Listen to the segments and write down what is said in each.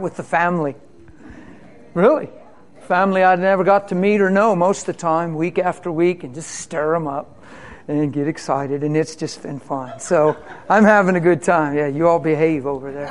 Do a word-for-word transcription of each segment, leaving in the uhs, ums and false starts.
with the family. Really. Family I never got to meet or know most of the time, week after week, and just stir them up and get excited. And it's just been fun. So I'm having a good time. Yeah, you all behave over there.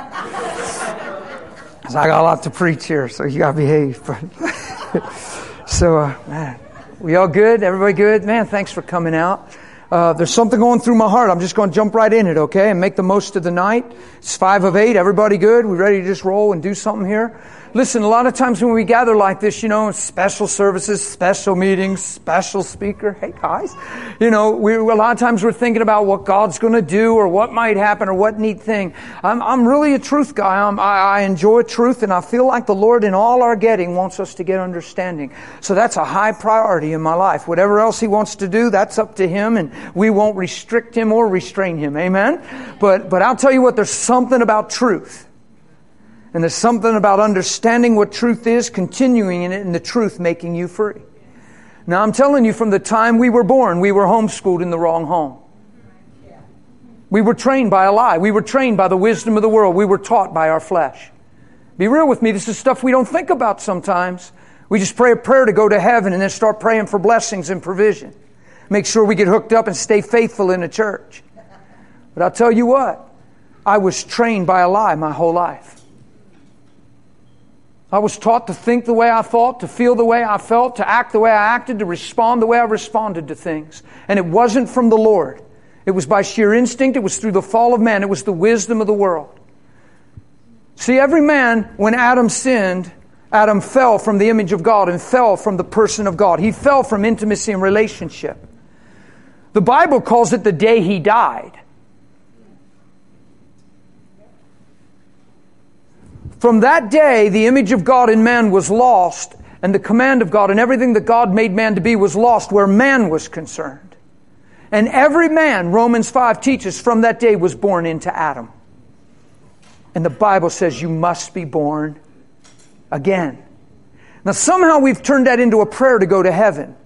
So I got a lot to preach here, so you got to behave. So, uh, man, we all good? Everybody good? Man, thanks for coming out. Uh, there's something going through my heart. I'm just going to jump right in it, okay? And make the most of the night. It's five of eight. Everybody good? We ready to just roll and do something here? Listen, a lot of times when we gather like this, you know, special services, special meetings, special speaker. Hey, guys. You know, we, a lot of times we're thinking about what God's going to do or what might happen or what neat thing. I'm, I'm really a truth guy. I'm, I, I enjoy truth, and I feel like the Lord in all our getting wants us to get understanding. So that's a high priority in my life. Whatever else He wants to do, that's up to Him, and we won't restrict Him or restrain Him. Amen? But, but I'll tell you what, there's something about truth. And there's something about understanding what truth is, continuing in it, and the truth making you free. Now, I'm telling you, from the time we were born, we were homeschooled in the wrong home. We were trained by a lie. We were trained by the wisdom of the world. We were taught by our flesh. Be real with me. This is stuff we don't think about sometimes. We just pray a prayer to go to heaven and then start praying for blessings and provision. Make sure we get hooked up and stay faithful in the church. But I'll tell you what. I was trained by a lie my whole life. I was taught to think the way I thought, to feel the way I felt, to act the way I acted, to respond the way I responded to things. And it wasn't from the Lord. It was by sheer instinct. It was through the fall of man. It was the wisdom of the world. See, every man, when Adam sinned, Adam fell from the image of God and fell from the person of God. He fell from intimacy and relationship. The Bible calls it the day he died. From that day, the image of God in man was lost, and the command of God and everything that God made man to be was lost where man was concerned. And every man, Romans five teaches, from that day was born into Adam. And the Bible says you must be born again. Now somehow we've turned that into a prayer to go to heaven.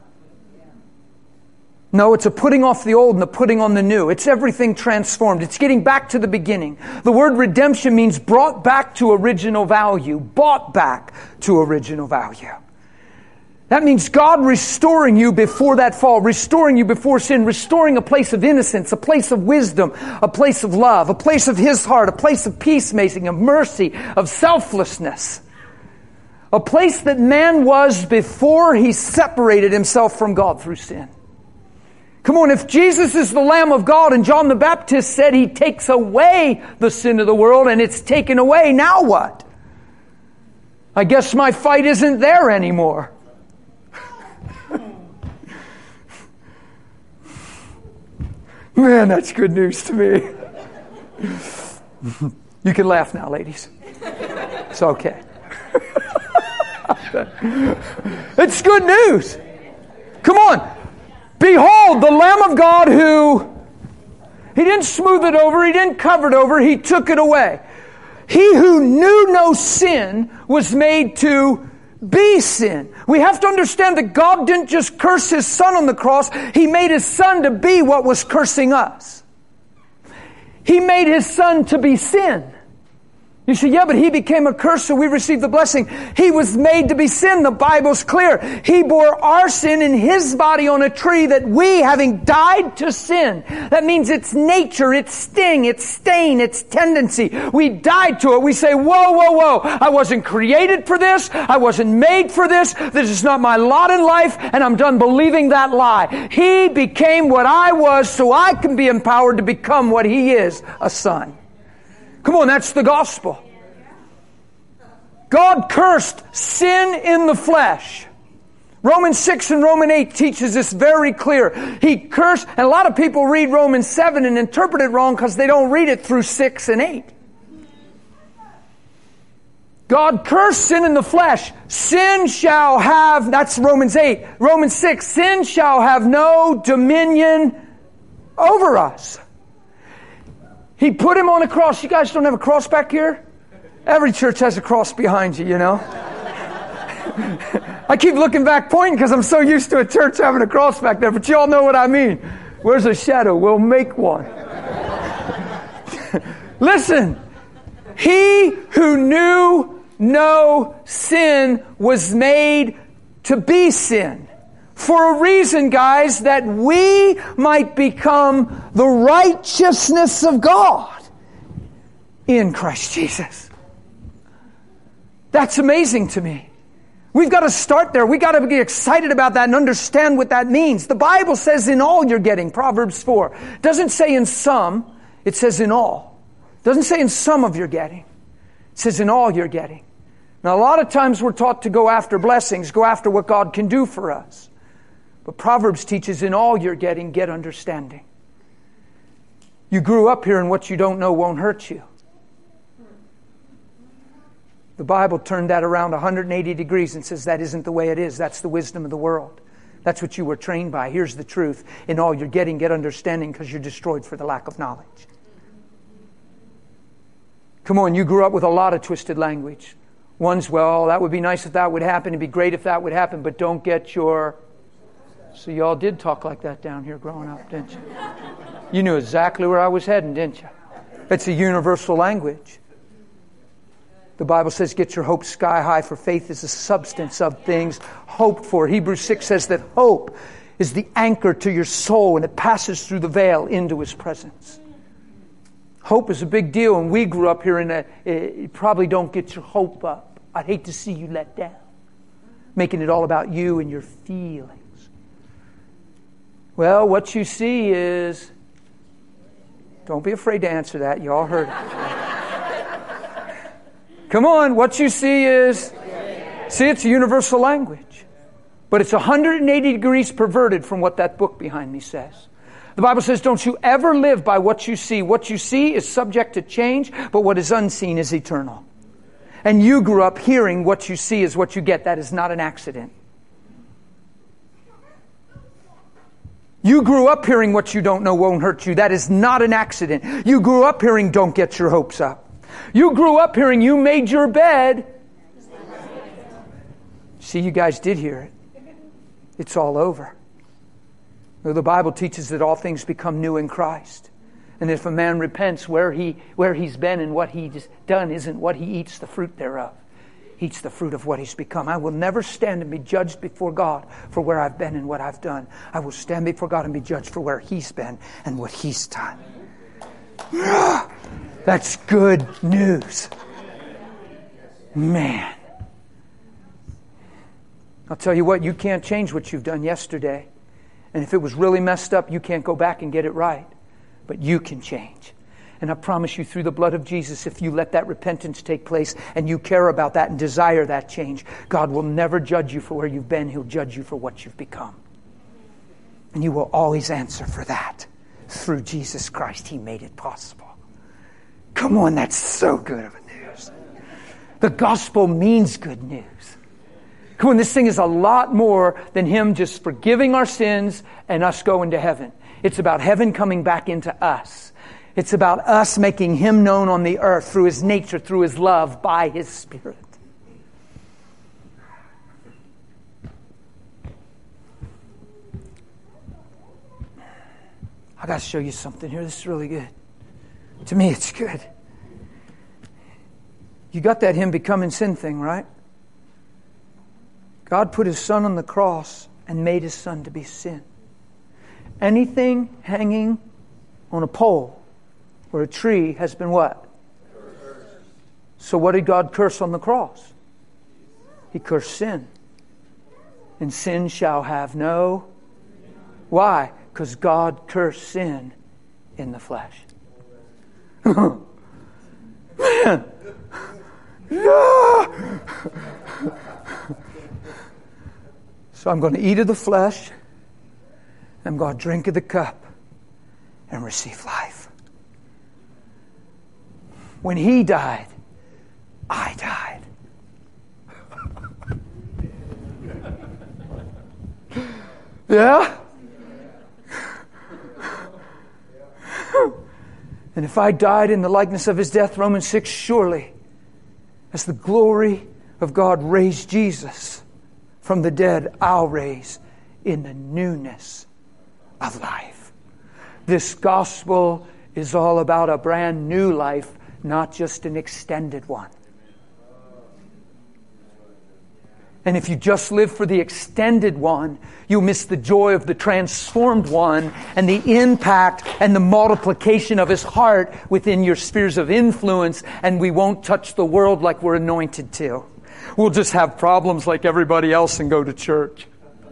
No, it's a putting off the old and a putting on the new. It's everything transformed. It's getting back to the beginning. The word redemption means brought back to original value. Bought back to original value. That means God restoring you before that fall, restoring you before sin, restoring a place of innocence, a place of wisdom, a place of love, a place of His heart, a place of peacemaking, of mercy, of selflessness. A place that man was before he separated himself from God through sin. Come on, if Jesus is the Lamb of God and John the Baptist said He takes away the sin of the world and it's taken away, now what? I guess my fight isn't there anymore. Man, that's good news to me. You can laugh now, ladies. It's okay. It's good news. Come on. Behold, the Lamb of God who, He didn't smooth it over, He didn't cover it over, He took it away. He who knew no sin was made to be sin. We have to understand that God didn't just curse His Son on the cross, He made His Son to be what was cursing us. He made His Son to be sin. You say, yeah, but He became a curse so we received the blessing. He was made to be sin. The Bible's clear. He bore our sin in His body on a tree that we, having died to sin, that means its nature, its sting, its stain, its tendency. We died to it. We say, whoa, whoa, whoa. I wasn't created for this. I wasn't made for this. This is not my lot in life. And I'm done believing that lie. He became what I was so I can be empowered to become what He is, a son. Come on, that's the gospel. God cursed sin in the flesh. Romans six and Romans eight teaches this very clear. He cursed, and a lot of people read Romans seven and interpret it wrong because they don't read it through six and eight. God cursed sin in the flesh. Sin shall have, that's Romans eight. Romans six, sin shall have no dominion over us. He put Him on a cross. You guys don't have a cross back here? Every church has a cross behind you, you know. I keep looking back pointing because I'm so used to a church having a cross back there, but you all know what I mean. Where's a shadow? We'll make one. Listen, He who knew no sin was made to be sin. For a reason, guys, that we might become the righteousness of God in Christ Jesus. That's amazing to me. We've got to start there. We've got to get excited about that and understand what that means. The Bible says in all you're getting, Proverbs four. It doesn't say in some, it says in all. It doesn't say in some of you're getting. It says in all you're getting. Now, a lot of times we're taught to go after blessings, go after what God can do for us. But Proverbs teaches in all you're getting, get understanding. You grew up here and what you don't know won't hurt you. The Bible turned that around one hundred eighty degrees and says that isn't the way it is. That's the wisdom of the world. That's what you were trained by. Here's the truth. In all you're getting, get understanding because you're destroyed for the lack of knowledge. Come on, you grew up with a lot of twisted language. One's, well, that would be nice if that would happen. It'd be great if that would happen, but don't get your... So y'all did talk like that down here growing up, didn't you? You knew exactly where I was heading, didn't you? It's a universal language. The Bible says, get your hope sky high, for faith is the substance of things hoped for. Hebrews six says that hope is the anchor to your soul and it passes through the veil into His presence. Hope is a big deal, and we grew up here in a, you probably don't get your hope up. I'd hate to see you let down. Making it all about you and your feelings. Well, what you see is, don't be afraid to answer that. You all heard it. Come on, what you see is, see, it's a universal language. But it's one hundred eighty degrees perverted from what that book behind me says. The Bible says, don't you ever live by what you see. What you see is subject to change, but what is unseen is eternal. And you grew up hearing what you see is what you get. That is not an accident. You grew up hearing what you don't know won't hurt you. That is not an accident. You grew up hearing don't get your hopes up. You grew up hearing you made your bed. See, you guys did hear it. It's all over. The Bible teaches that all things become new in Christ. And if a man repents, where he where he's been and what he's done isn't what he eats the fruit thereof. He eats the fruit of what he's become. I will never stand and be judged before God for where I've been and what I've done. I will stand before God and be judged for where He's been and what He's done. That's good news. Man. I'll tell you what, you can't change what you've done yesterday. And if it was really messed up, you can't go back and get it right. But you can change. And I promise you, through the blood of Jesus, if you let that repentance take place and you care about that and desire that change, God will never judge you for where you've been. He'll judge you for what you've become. And you will always answer for that. Through Jesus Christ, He made it possible. Come on, that's so good of a news. The gospel means good news. Come on, this thing is a lot more than Him just forgiving our sins and us going to heaven. It's about heaven coming back into us. It's about us making Him known on the earth through His nature, through His love, by His Spirit. I got to show you something here. This is really good. To me, it's good. You got that Him becoming sin thing, right? God put His Son on the cross and made His Son to be sin. Anything hanging on a pole or a tree has been what? Cursed. So what did God curse on the cross? He cursed sin. And sin shall have no... Why? Because God cursed sin in the flesh. Man! Yeah! So I'm going to eat of the flesh. I'm going to drink of the cup and receive life. When He died, I died. Yeah? And if I died in the likeness of His death, Romans six, surely, as the glory of God raised Jesus from the dead, I'll raise in the newness of life. This gospel is all about a brand new life not just an extended one. And if you just live for the extended one, you'll miss the joy of the transformed one and the impact and the multiplication of His heart within your spheres of influence, and we won't touch the world like we're anointed to. We'll just have problems like everybody else and go to church.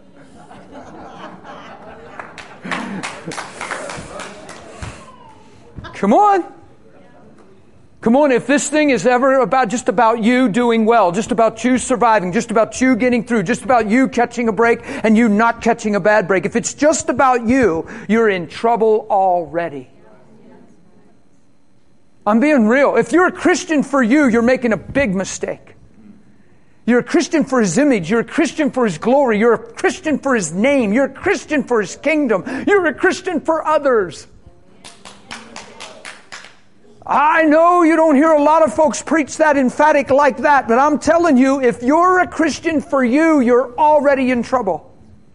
Come on. Come on, if this thing is ever about just about you doing well, just about you surviving, just about you getting through, just about you catching a break and you not catching a bad break, if it's just about you, you're in trouble already. I'm being real. If you're a Christian for you, you're making a big mistake. You're a Christian for His image. You're a Christian for His glory. You're a Christian for His name. You're a Christian for His kingdom. You're a Christian for others. I know you don't hear a lot of folks preach that emphatic like that, but I'm telling you, if you're a Christian for you, you're already in trouble.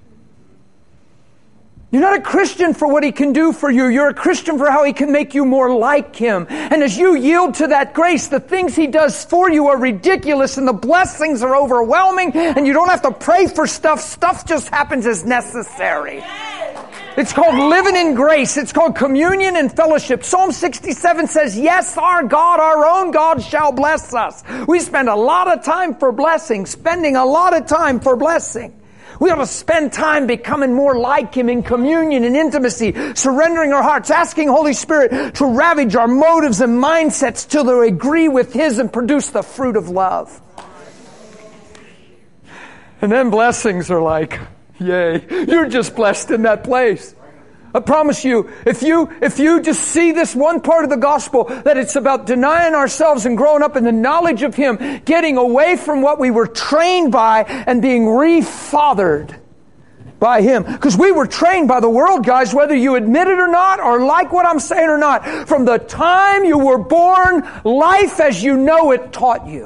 You're not a Christian for what He can do for you. You're a Christian for how He can make you more like Him. And as you yield to that grace, the things He does for you are ridiculous and the blessings are overwhelming, and you don't have to pray for stuff. Stuff just happens as necessary. It's called living in grace. It's called communion and fellowship. Psalm sixty-seven says, yes, our God, our own God shall bless us. We spend a lot of time for blessing, spending a lot of time for blessing. We ought to spend time becoming more like Him in communion and intimacy, surrendering our hearts, asking Holy Spirit to ravage our motives and mindsets till they agree with His and produce the fruit of love. And then blessings are like, yay, you're just blessed in that place. I promise you, if you, if you just see this one part of the gospel, that it's about denying ourselves and growing up in the knowledge of Him, getting away from what we were trained by and being refathered by Him. Because we were trained by the world, guys, whether you admit it or not, or like what I'm saying or not. From the time you were born, life as you know it taught you.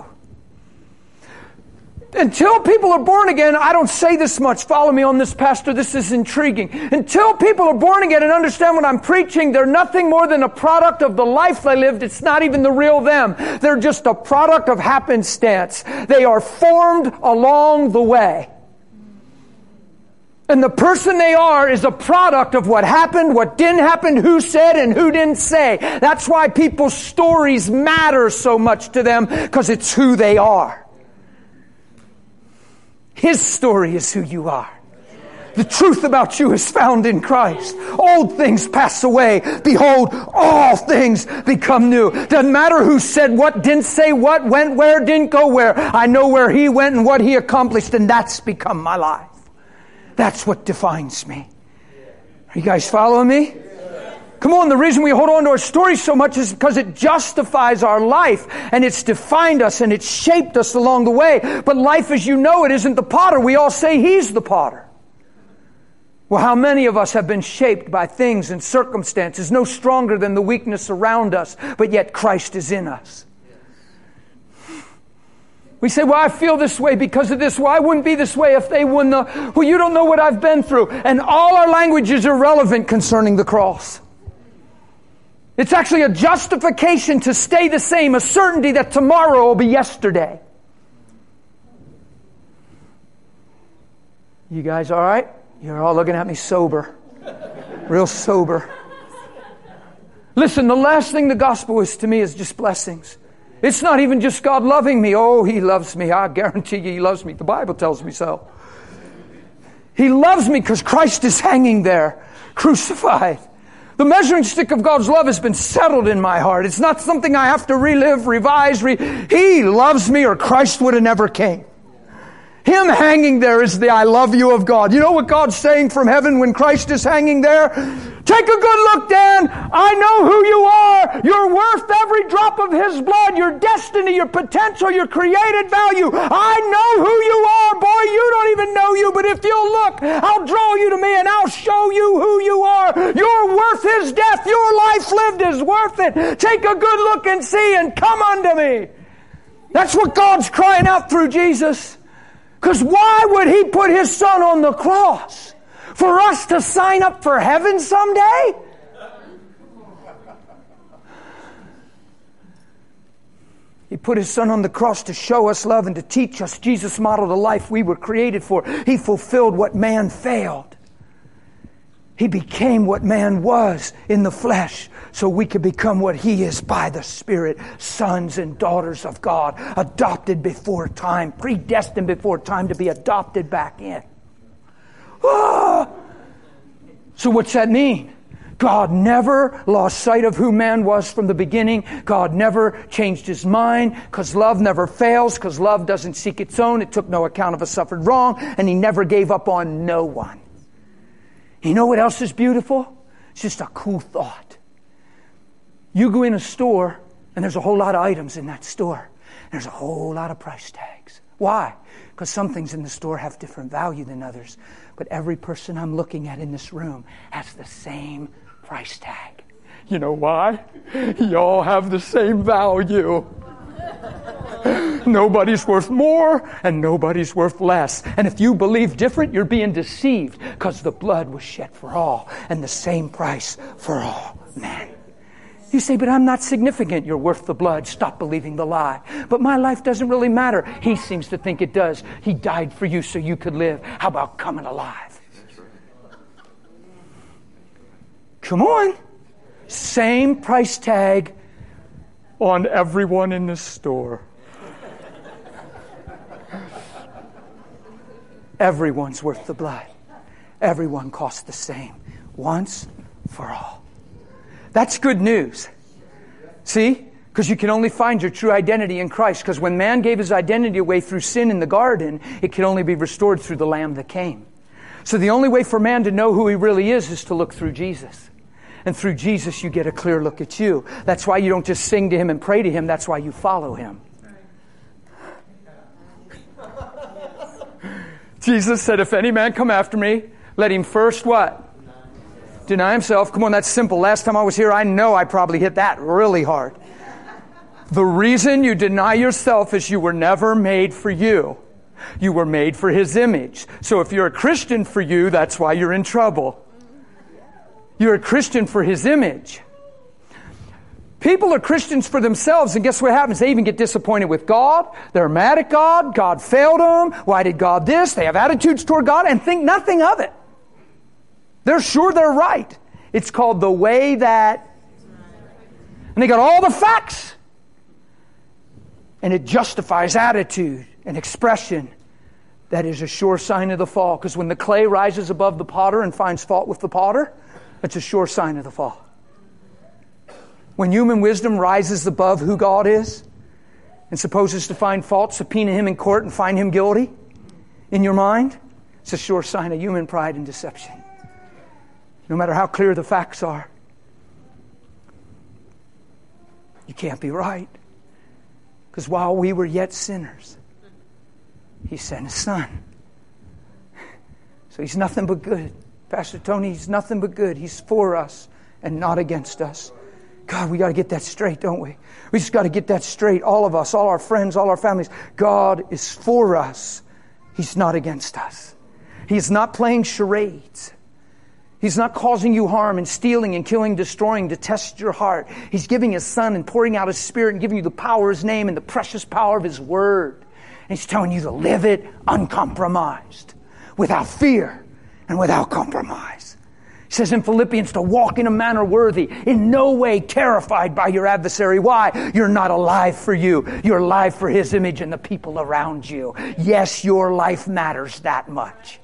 Until people are born again, I don't say this much. Follow me on this, Pastor. This is intriguing. Until people are born again and understand what I'm preaching, they're nothing more than a product of the life they lived. It's not even the real them. They're just a product of happenstance. They are formed along the way. And the person they are is a product of what happened, what didn't happen, who said, and who didn't say. That's why people's stories matter so much to them, because it's who they are. His story is who you are. The truth about you is found in Christ. Old things pass away. Behold, all things become new. Doesn't matter who said what, didn't say what, went where, didn't go where. I know where He went and what He accomplished, and that's become my life. That's what defines me. Are you guys following me? Come on, the reason we hold on to our story so much is because it justifies our life, and it's defined us, and it's shaped us along the way. But life as you know it isn't the potter. We all say He's the potter. Well, how many of us have been shaped by things and circumstances no stronger than the weakness around us, but yet Christ is in us? We say, well, I feel this way because of this. Well, I wouldn't be this way if they wouldn't know. Well, you don't know what I've been through. And all our language is irrelevant concerning the cross. It's actually a justification to stay the same, a certainty that tomorrow will be yesterday. You guys all right? You're all looking at me sober. Real sober. Listen, the last thing the gospel is to me is just blessings. It's not even just God loving me. Oh, He loves me. I guarantee you He loves me. The Bible tells me so. He loves me because Christ is hanging there, crucified. The measuring stick of God's love has been settled in my heart. It's not something I have to relive, revise. Re- he loves me or Christ would have never came. Him hanging there is the I love you of God. You know what God's saying from heaven when Christ is hanging there? Take a good look, Dan. I know who you are. You're worth every drop of His blood. Your destiny, your potential, your created value. I know who you are. Boy, you don't even know you. But if you'll look, I'll draw you to me and I'll show you who you are. You're worth His death. Your life lived is worth it. Take a good look and see and come unto me. That's what God's crying out through Jesus. Because why would He put His Son on the cross? For us to sign up for heaven someday? He put His Son on the cross to show us love and to teach us. Jesus modeled a life we were created for. He fulfilled what man failed. He became what man was in the flesh so we could become what He is by the Spirit, sons and daughters of God, adopted before time, predestined before time to be adopted back in. Ah! So what's that mean? God never lost sight of who man was from the beginning. God never changed His mind because love never fails, because love doesn't seek its own. It took no account of a suffered wrong, and He never gave up on no one. You know what else is beautiful? It's just a cool thought. You go in a store, and there's a whole lot of items in that store. There's a whole lot of price tags. Why? Because some things in the store have different value than others. But every person I'm looking at in this room has the same price tag. You know why? Y'all have the same value. Nobody's worth more and nobody's worth less. And if you believe different, you're being deceived, because the blood was shed for all and the same price for all men. You say, but I'm not significant. You're worth the blood. Stop believing the lie. But my life doesn't really matter. He seems to think it does. He died for you so you could live. How about coming alive? Come on. Same price tag on everyone in the store. Everyone's worth the blood. Everyone costs the same. Once for all. That's good news. See? Because you can only find your true identity in Christ. Because when man gave his identity away through sin in the garden, it could only be restored through the Lamb that came. So the only way for man to know who he really is is to look through Jesus. And through Jesus, you get a clear look at you. That's why you don't just sing to Him and pray to Him. That's why you follow Him. Jesus said, if any man come after me, let him first what? Deny himself. Come on, that's simple. Last time I was here, I know I probably hit that really hard. The reason you deny yourself is you were never made for you. You were made for His image. So if you're a Christian for you, that's why you're in trouble. You're a Christian for His image. People are Christians for themselves, and guess what happens? They even get disappointed with God. They're mad at God. God failed them. Why did God this? They have attitudes toward God and think nothing of it. They're sure they're right. It's called the way that... And they got all the facts. And it justifies attitude and expression. That is a sure sign of the fall. Because when the clay rises above the potter and finds fault with the potter, it's a sure sign of the fall. When human wisdom rises above who God is and supposes to find fault, subpoena Him in court and find Him guilty in your mind, it's a sure sign of human pride and deception. No matter how clear the facts are, you can't be right. Because while we were yet sinners, He sent His Son. So He's nothing but good. Pastor Tony, He's nothing but good. He's for us and not against us. God, we got to get that straight, don't we? We just got to get that straight. All of us, all our friends, all our families. God is for us. He's not against us. He's not playing charades. He's not causing you harm and stealing and killing, destroying to test your heart. He's giving His Son and pouring out His Spirit and giving you the power of His name and the precious power of His Word. And He's telling you to live it uncompromised, without fear and without compromise. He says in Philippians to walk in a manner worthy, in no way terrified by your adversary. Why? You're not alive for you. You're alive for His image and the people around you. Yes, your life matters that much.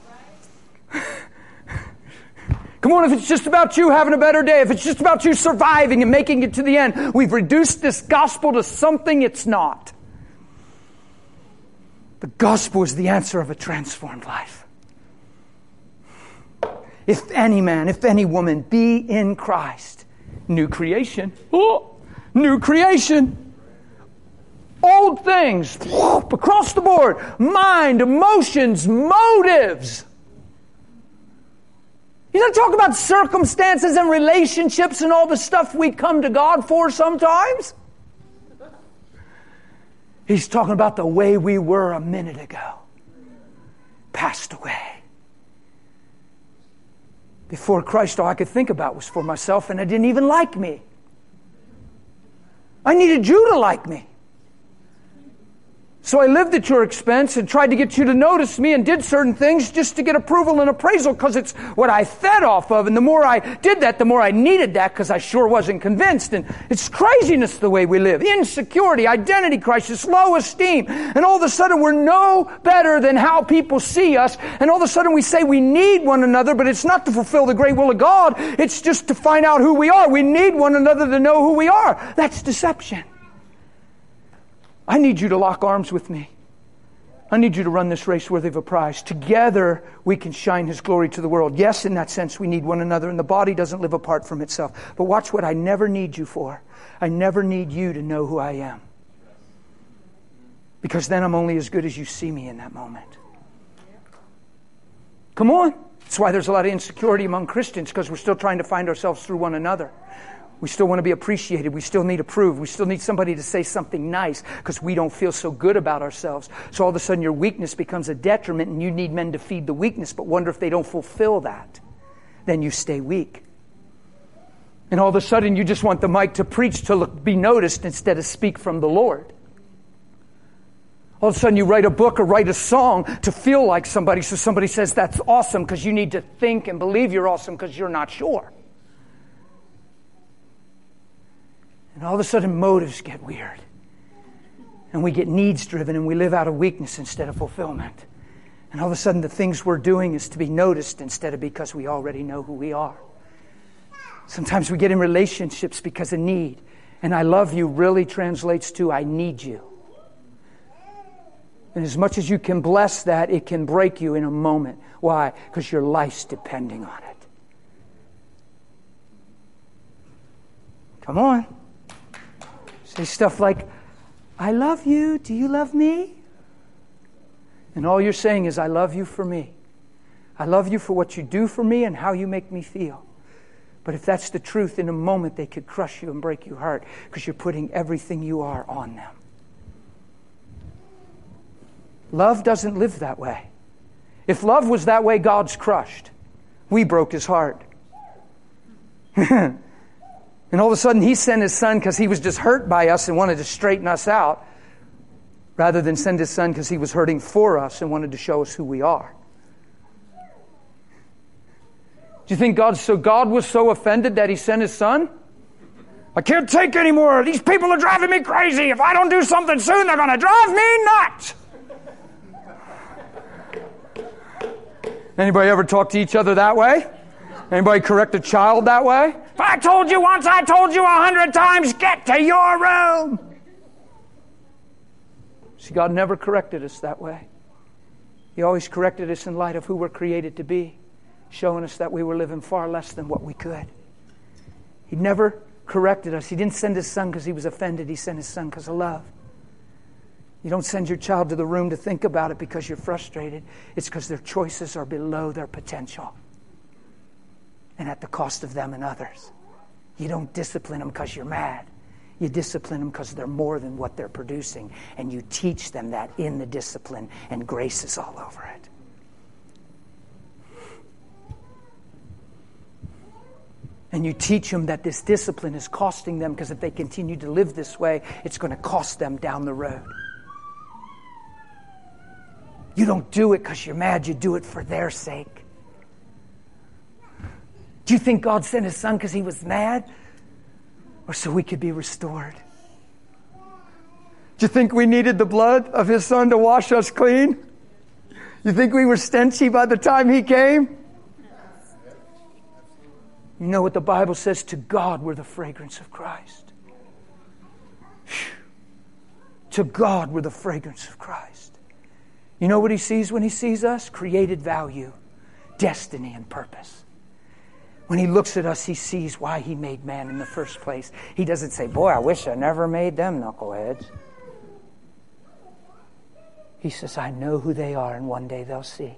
Come on, if it's just about you having a better day, if it's just about you surviving and making it to the end, we've reduced this gospel to something it's not. The gospel is the answer of a transformed life. If any man, if any woman be in Christ, new creation. Oh, new creation. Old things, whoop, across the board. Mind, emotions, motives. He's not talking about circumstances and relationships and all the stuff we come to God for sometimes. He's talking about the way we were a minute ago. Passed away. Before Christ, all I could think about was for myself, and I didn't even like me. I needed you to like me. So I lived at your expense and tried to get you to notice me and did certain things just to get approval and appraisal because it's what I fed off of. And the more I did that, the more I needed that because I sure wasn't convinced. And it's craziness the way we live. Insecurity, identity crisis, low esteem. And all of a sudden we're no better than how people see us. And all of a sudden we say we need one another, but it's not to fulfill the great will of God. It's just to find out who we are. We need one another to know who we are. That's deception. I need you to lock arms with me. I need you to run this race worthy of a prize. Together, we can shine His glory to the world. Yes, in that sense, we need one another, and the body doesn't live apart from itself. But watch what I never need you for. I never need you to know who I am. Because then I'm only as good as you see me in that moment. Come on. That's why there's a lot of insecurity among Christians, because we're still trying to find ourselves through one another. We still want to be appreciated. We still need approved. We still need somebody to say something nice because we don't feel so good about ourselves. So all of a sudden your weakness becomes a detriment and you need men to feed the weakness, but wonder if they don't fulfill that. Then you stay weak. And all of a sudden you just want the mic to preach to look, be noticed instead of speak from the Lord. All of a sudden you write a book or write a song to feel like somebody, so somebody says that's awesome because you need to think and believe you're awesome because you're not sure. And all of a sudden motives get weird. And we get needs driven and we live out of weakness instead of fulfillment. And all of a sudden the things we're doing is to be noticed instead of because we already know who we are. Sometimes we get in relationships because of need. And I love you really translates to I need you. And as much as you can bless that, it can break you in a moment. Why? Because your life's depending on it. Come on. Say stuff like, I love you. Do you love me? And all you're saying is, I love you for me. I love you for what you do for me and how you make me feel. But if that's the truth, in a moment they could crush you and break your heart because you're putting everything you are on them. Love doesn't live that way. If love was that way, God's crushed. We broke His heart. And all of a sudden He sent His Son because He was just hurt by us and wanted to straighten us out, rather than send His Son because He was hurting for us and wanted to show us who we are. Do you think God, so God was so offended that He sent His Son? I can't take anymore. These people are driving me crazy. If I don't do something soon, they're going to drive me nuts. Anybody ever talk to each other that way? Anybody correct a child that way? If I told you once, I told you a hundred times, get to your room. See, God never corrected us that way. He always corrected us in light of who we're created to be, showing us that we were living far less than what we could. He never corrected us. He didn't send His Son because He was offended. He sent His Son because of love. You don't send your child to the room to think about it because you're frustrated. It's because their choices are below their potential and at the cost of them and others. You don't discipline them because you're mad. You discipline them because they're more than what they're producing. And you teach them that in the discipline, and grace is all over it. And you teach them that this discipline is costing them, because if they continue to live this way, it's going to cost them down the road. You don't do it because you're mad. You do it for their sake. Do you think God sent His Son because He was mad? Or so we could be restored? Do you think we needed the blood of His Son to wash us clean? You think we were stenchy by the time He came? You know what the Bible says? To God we're the fragrance of Christ. Whew. To God we're the fragrance of Christ. You know what He sees when He sees us? Created value, destiny, and purpose. When He looks at us, He sees why He made man in the first place. He doesn't say, boy, I wish I never made them knuckleheads. He says, I know who they are, and one day they'll see.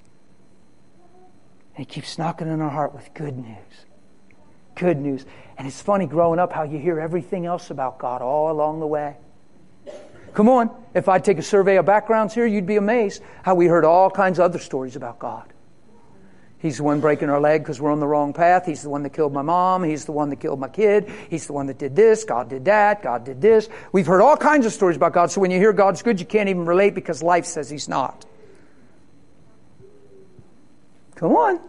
And He keeps knocking on our heart with good news. Good news. And it's funny growing up how you hear everything else about God all along the way. Come on, if I take a survey of backgrounds here, you'd be amazed how we heard all kinds of other stories about God. He's the one breaking our leg because we're on the wrong path. He's the one that killed my mom. He's the one that killed my kid. He's the one that did this. God did that. God did this. We've heard all kinds of stories about God. So when you hear God's good, you can't even relate because life says He's not. Come on.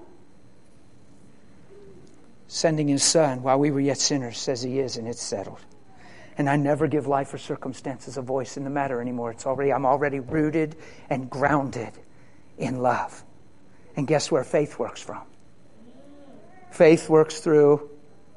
Sending His Son while we were yet sinners says He is, and it's settled. And I never give life or circumstances a voice in the matter anymore. It's already, I'm already rooted and grounded in love. And guess where faith works from? Faith works through.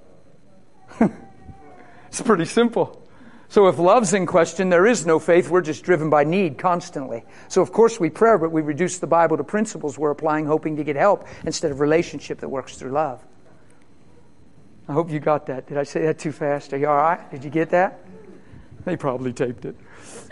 It's pretty simple. So if love's in question, there is no faith. We're just driven by need constantly. So of course we pray, but we reduce the Bible to principles we're applying, hoping to get help instead of relationship that works through love. I hope you got that. Did I say that too fast? Are you all right? Did you get that? They probably taped it.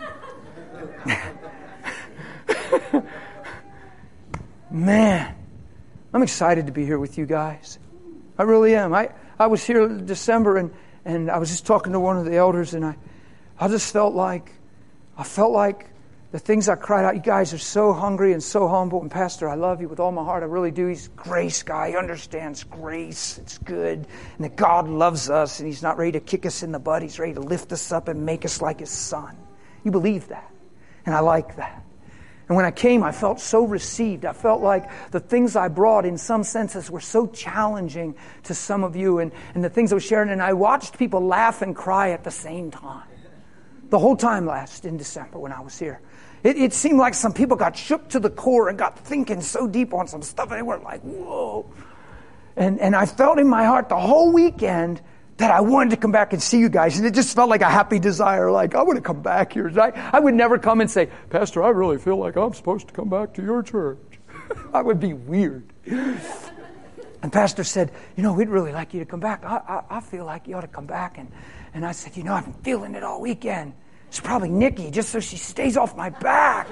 Man, I'm excited to be here with you guys. I really am. I, I was here in December and, and I was just talking to one of the elders and I, I just felt like, I felt like the things I cried out, you guys are so hungry and so humble. And Pastor, I love you with all my heart. I really do. He's a grace guy. He understands grace. It's good. And that God loves us and He's not ready to kick us in the butt. He's ready to lift us up and make us like His Son. You believe that. And I like that. And when I came, I felt so received. I felt like the things I brought in some senses were so challenging to some of you. And, and the things I was sharing, and I watched people laugh and cry at the same time. The whole time last in December when I was here. It, it seemed like some people got shook to the core and got thinking so deep on some stuff. And they were like, whoa. And, and I felt in my heart the whole weekend that I wanted to come back and see you guys. And it just felt like a happy desire. Like, I want to come back here. I, I would never come and say, Pastor, I really feel like I'm supposed to come back to your church. That would be weird. And Pastor said, you know, we'd really like you to come back. I, I, I feel like you ought to come back. And, and I said, you know, I've been feeling it all weekend. It's probably Nikki, just so she stays off my back.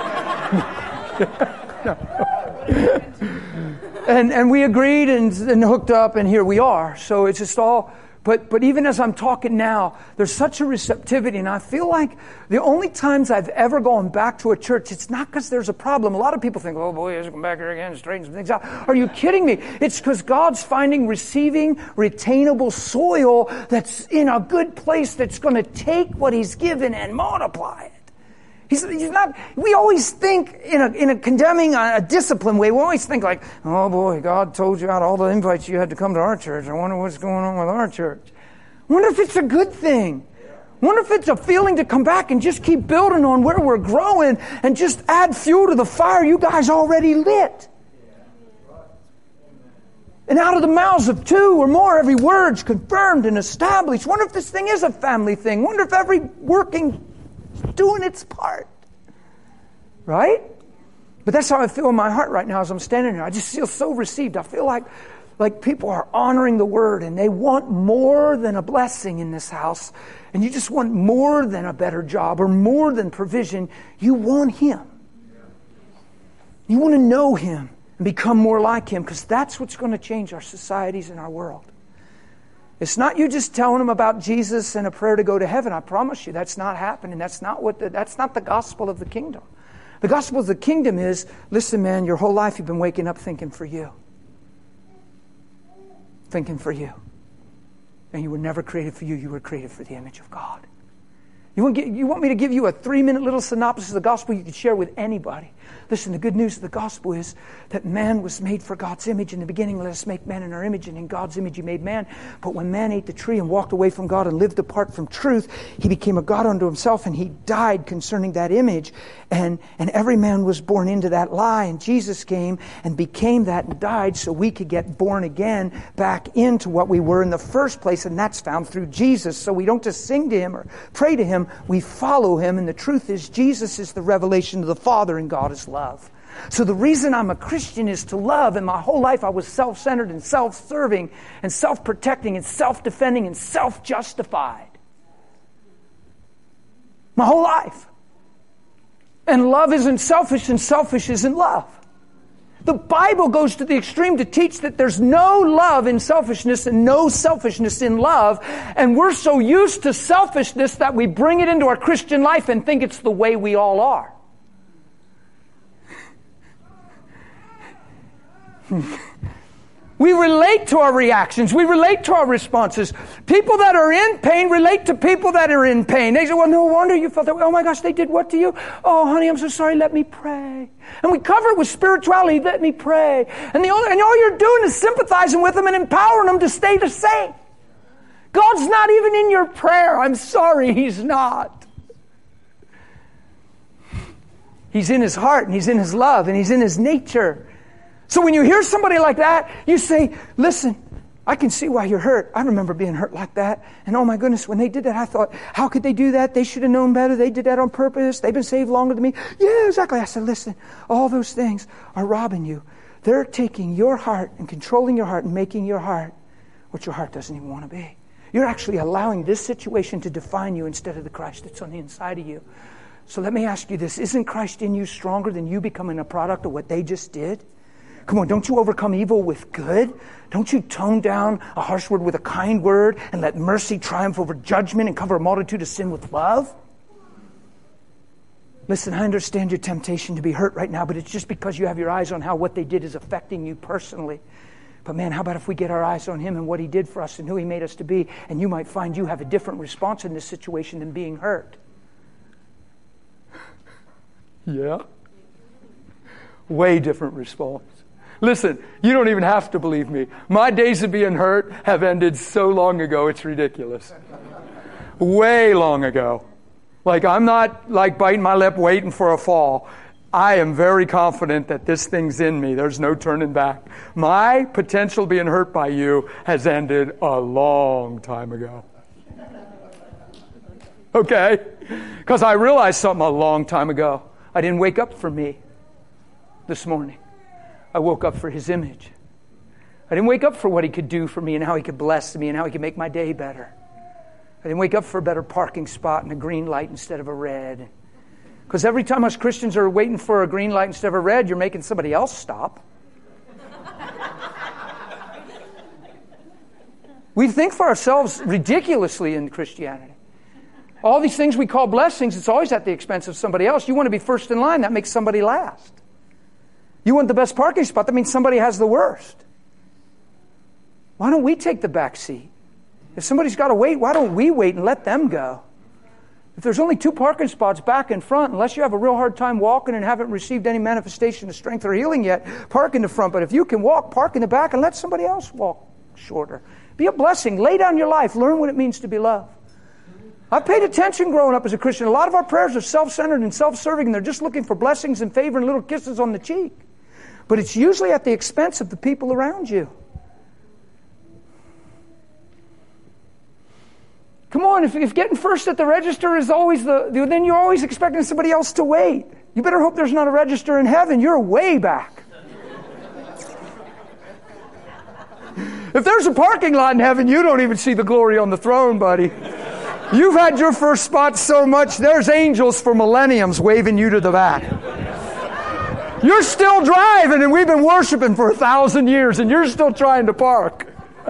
and and we agreed and, and hooked up, and here we are. So it's just all... But but even as I'm talking now, there's such a receptivity, and I feel like the only times I've ever gone back to a church, it's not because there's a problem. A lot of people think, oh boy, I should come back here again and straighten some things out. Are you kidding me? It's because God's finding receiving, retainable soil that's in a good place that's going to take what He's given and multiply it. He's, he's not. We always think in a in a condemning, a, a discipline way. We always think like, oh boy, God told you out all the invites you had to come to our church. I wonder what's going on with our church. I wonder if it's a good thing. I wonder if it's a feeling to come back and just keep building on where we're growing and just add fuel to the fire you guys already lit. And out of the mouths of two or more, every word's confirmed and established. Wonder if this thing is a family thing. Wonder if every working doing its part. Right? But that's how I feel in my heart right now as I'm standing here. I just feel so received. I feel like, like people are honoring the Word and they want more than a blessing in this house. And you just want more than a better job or more than provision. You want Him. You want to know Him and become more like Him, because that's what's going to change our societies and our world. It's not you just telling them about Jesus and a prayer to go to heaven. I promise you that's not happening. That's not what the, that's not the gospel of the kingdom. The gospel of the kingdom is, listen man, your whole life you've been waking up thinking for you. Thinking for you. And you were never created for you. You were created for the image of God. You want, you want me to give you a three-minute little synopsis of the gospel you could share with anybody? Listen, the good news of the gospel is that man was made for God's image. In the beginning, let us make man in our image, and in God's image He made man. But when man ate the tree and walked away from God and lived apart from truth, he became a God unto himself, and he died concerning that image. And, and every man was born into that lie, and Jesus came and became that and died so we could get born again back into what we were in the first place, and that's found through Jesus. So we don't just sing to Him or pray to Him, we follow Him, and the truth is Jesus is the revelation of the Father, and God is love. So the reason I'm a Christian is to love, and my whole life I was self-centered and self-serving and self-protecting and self-defending and self-justified. My whole life. And love isn't selfish, and selfish isn't love. The Bible goes to the extreme to teach that there's no love in selfishness and no selfishness in love. And we're so used to selfishness that we bring it into our Christian life and think it's the way we all are. We relate to our reactions. We relate to our responses. People that are in pain relate to people that are in pain. They say, well, no wonder you felt that way. Oh my gosh, they did what to you? Oh, honey, I'm so sorry. Let me pray. And we cover it with spirituality. Let me pray. And, the only, and all you're doing is sympathizing with them and empowering them to stay the same. God's not even in your prayer. I'm sorry, He's not. He's in His heart, and He's in His love, and He's in His nature. So when you hear somebody like that, you say, listen, I can see why you're hurt. I remember being hurt like that. And oh my goodness, when they did that, I thought, how could they do that? They should have known better. They did that on purpose. They've been saved longer than me. Yeah, exactly. I said, listen, all those things are robbing you. They're taking your heart and controlling your heart and making your heart what your heart doesn't even want to be. You're actually allowing this situation to define you instead of the Christ that's on the inside of you. So let me ask you this. Isn't Christ in you stronger than you becoming a product of what they just did? Come on, don't you overcome evil with good? Don't you tone down a harsh word with a kind word and let mercy triumph over judgment and cover a multitude of sin with love? Listen, I understand your temptation to be hurt right now, but it's just because you have your eyes on how what they did is affecting you personally. But man, how about if we get our eyes on Him and what He did for us and who He made us to be, and you might find you have a different response in this situation than being hurt. Yeah? Way different response. Listen, you don't even have to believe me. My days of being hurt have ended so long ago, it's ridiculous. Way long ago. Like, I'm not like biting my lip waiting for a fall. I am very confident that this thing's in me. There's no turning back. My potential being hurt by you has ended a long time ago. Okay? Because I realized something a long time ago. I didn't wake up for me this morning. I woke up for His image. I didn't wake up for what He could do for me and how He could bless me and how He could make my day better. I didn't wake up for a better parking spot and a green light instead of a red. Because every time us Christians are waiting for a green light instead of a red, you're making somebody else stop. We think for ourselves ridiculously in Christianity. All these things we call blessings, it's always at the expense of somebody else. You want to be first in line, that makes somebody last. You want the best parking spot, that means somebody has the worst. Why don't we take the back seat? If somebody's got to wait, why don't we wait and let them go? If there's only two parking spots back and front, unless you have a real hard time walking and haven't received any manifestation of strength or healing yet, park in the front. But if you can walk, park in the back and let somebody else walk shorter. Be a blessing. Lay down your life. Learn what it means to be loved. I paid attention growing up as a Christian. A lot of our prayers are self-centered and self-serving, and they're just looking for blessings and favor and little kisses on the cheek. But it's usually at the expense of the people around you. Come on, if, if getting first at the register is always the, then you're always expecting somebody else to wait. You better hope there's not a register in heaven. You're way back. If there's a parking lot in heaven, you don't even see the glory on the throne, buddy. You've had your first spot so much, there's angels for millenniums waving you to the back. You're still driving, and we've been worshiping for a thousand years, and you're still trying to park.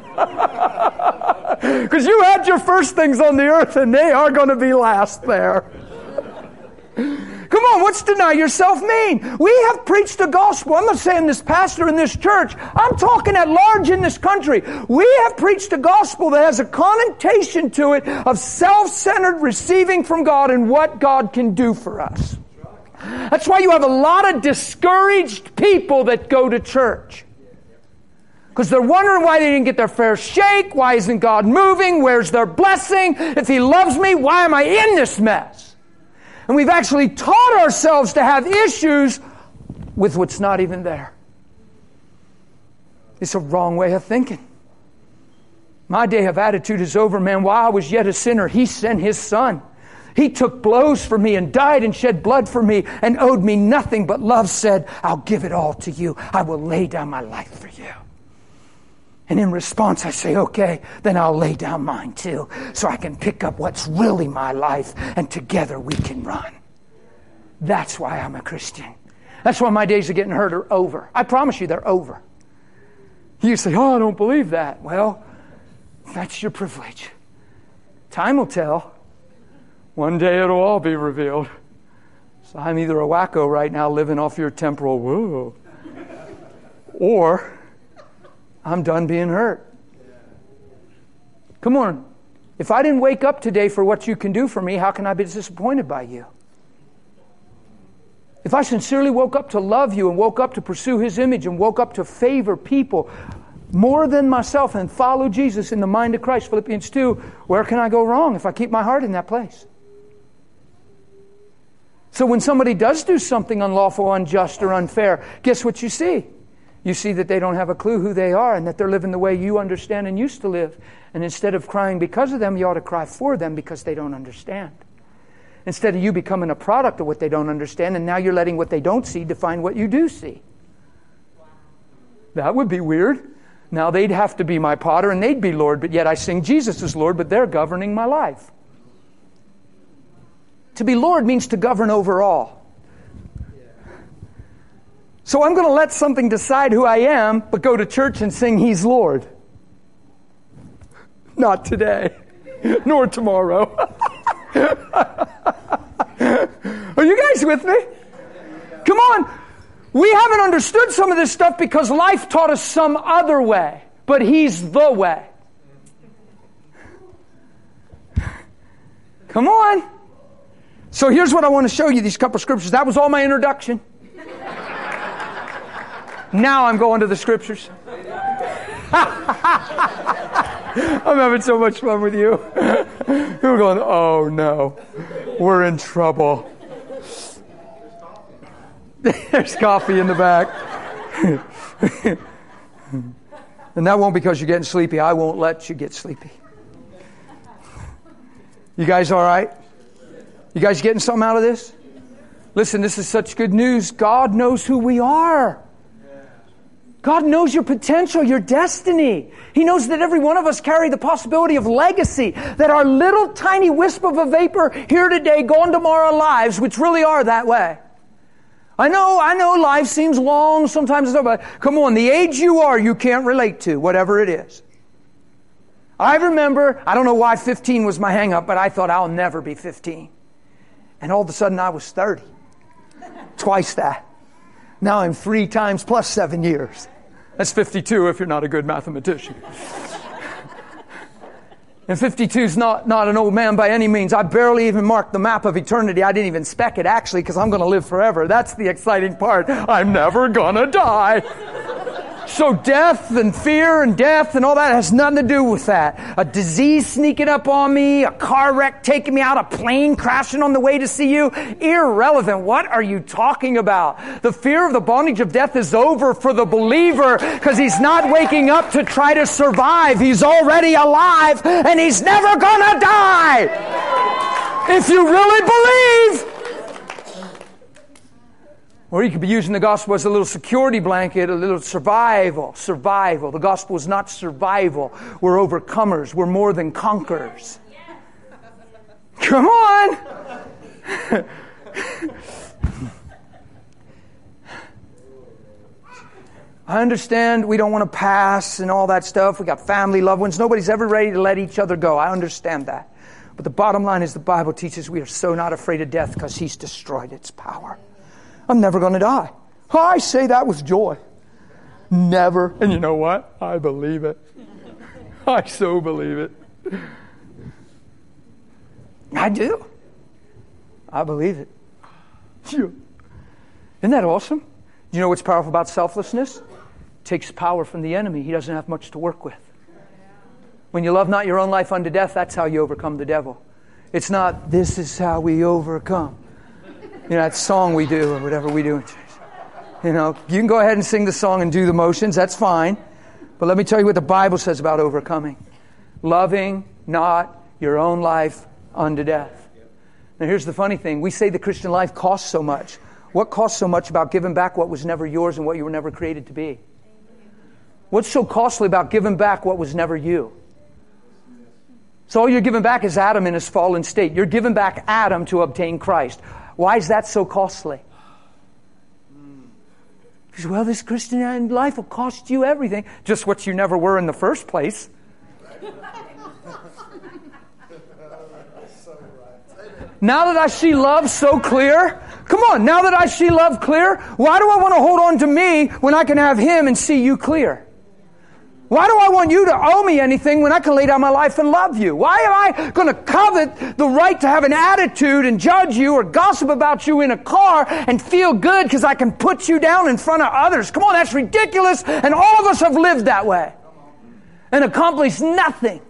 Because you had your first things on the earth, and they are going to be last there. Come on, what's deny yourself mean? We have preached the gospel. I'm not saying this pastor in this church. I'm talking at large in this country. We have preached a gospel that has a connotation to it of self-centered receiving from God and what God can do for us. That's why you have a lot of discouraged people that go to church. Because they're wondering why they didn't get their fair shake. Why isn't God moving? Where's their blessing? If He loves me, why am I in this mess? And we've actually taught ourselves to have issues with what's not even there. It's a wrong way of thinking. My day of attitude is over, man. While I was yet a sinner, He sent His Son. He took blows for me and died and shed blood for me and owed me nothing but love. Said, I'll give it all to you. I will lay down my life for you. And in response, I say, okay, then I'll lay down mine too, so I can pick up what's really my life, and together we can run. That's why I'm a Christian. That's why my days of getting hurt are over. I promise you they're over. You say, oh, I don't believe that. Well, that's your privilege. Time will tell. One day it'll all be revealed. So I'm either a wacko right now living off your temporal, whoa, or I'm done being hurt. Come on. If I didn't wake up today for what you can do for me, how can I be disappointed by you? If I sincerely woke up to love you and woke up to pursue His image and woke up to favor people more than myself and follow Jesus in the mind of Christ, Philippians two, where can I go wrong if I keep my heart in that place? So when somebody does do something unlawful, unjust, or unfair, guess what you see? You see that they don't have a clue who they are and that they're living the way you understand and used to live. And instead of crying because of them, you ought to cry for them because they don't understand. Instead of you becoming a product of what they don't understand, and now you're letting what they don't see define what you do see. That would be weird. Now they'd have to be my potter and they'd be Lord, but yet I sing Jesus as Lord, but they're governing my life. To be Lord means to govern over all. So I'm going to let something decide who I am, but go to church and sing He's Lord. Not today, nor tomorrow. Are you guys with me? Come on. We haven't understood some of this stuff because life taught us some other way, but He's the way. Come on. So here's what I want to show you, these couple of scriptures. That was all my introduction. Now I'm going to the scriptures. I'm having so much fun with you. We're going, oh no, we're in trouble. There's coffee in the back. And that won't because you're getting sleepy. I won't let you get sleepy. You guys all right? You guys getting something out of this? Listen, this is such good news. God knows who we are. God knows your potential, your destiny. He knows that every one of us carry the possibility of legacy, that our little tiny wisp of a vapor here today, gone tomorrow lives, which really are that way. I know, I know life seems long sometimes, but come on, the age you are, you can't relate to, whatever it is. I remember, I don't know why fifteen was my hang up, but I thought I'll never be fifteen. And all of a sudden I was thirty. Twice that. Now I'm three times plus seven years. That's fifty-two if you're not a good mathematician. And fifty-two is not, not an old man by any means. I barely even marked the map of eternity. I didn't even spec it, actually, because I'm going to live forever. That's the exciting part. I'm never going to die. So death and fear and death and all that has nothing to do with that. A disease sneaking up on me, a car wreck taking me out, a plane crashing on the way to see you. Irrelevant. What are you talking about? The fear of the bondage of death is over for the believer because he's not waking up to try to survive. He's already alive and he's never gonna die. If you really believe. Or you could be using the gospel as a little security blanket, a little survival, survival. The gospel is not survival. We're overcomers. We're more than conquerors. Come on! I understand we don't want to pass and all that stuff. We got family, loved ones. Nobody's ever ready to let each other go. I understand that. But the bottom line is the Bible teaches we are so not afraid of death because He's destroyed its power. I'm never going to die. I say that with joy. Never. And you know what? I believe it. I so believe it. I do. I believe it. Isn't that awesome? You know what's powerful about selflessness? It takes power from the enemy. He doesn't have much to work with. When you love not your own life unto death, that's how you overcome the devil. It's not, this is how we overcome. You know, that song we do or whatever we do in church. You know, you can go ahead and sing the song and do the motions. That's fine. But let me tell you what the Bible says about overcoming. Loving not your own life unto death. Now here's the funny thing. We say the Christian life costs so much. What costs so much about giving back what was never yours and what you were never created to be? What's so costly about giving back what was never you? So all you're giving back is Adam in his fallen state. You're giving back Adam to obtain Christ. Why is that so costly? Because, well, this Christian life will cost you everything. Just what you never were in the first place. Now that I see love so clear, Come on, now that I see love clear, why do I want to hold on to me when I can have Him and see you clear? Why do I want you to owe me anything when I can lay down my life and love you? Why am I going to covet the right to have an attitude and judge you or gossip about you in a car and feel good because I can put you down in front of others? Come on, that's ridiculous. And all of us have lived that way and accomplished nothing.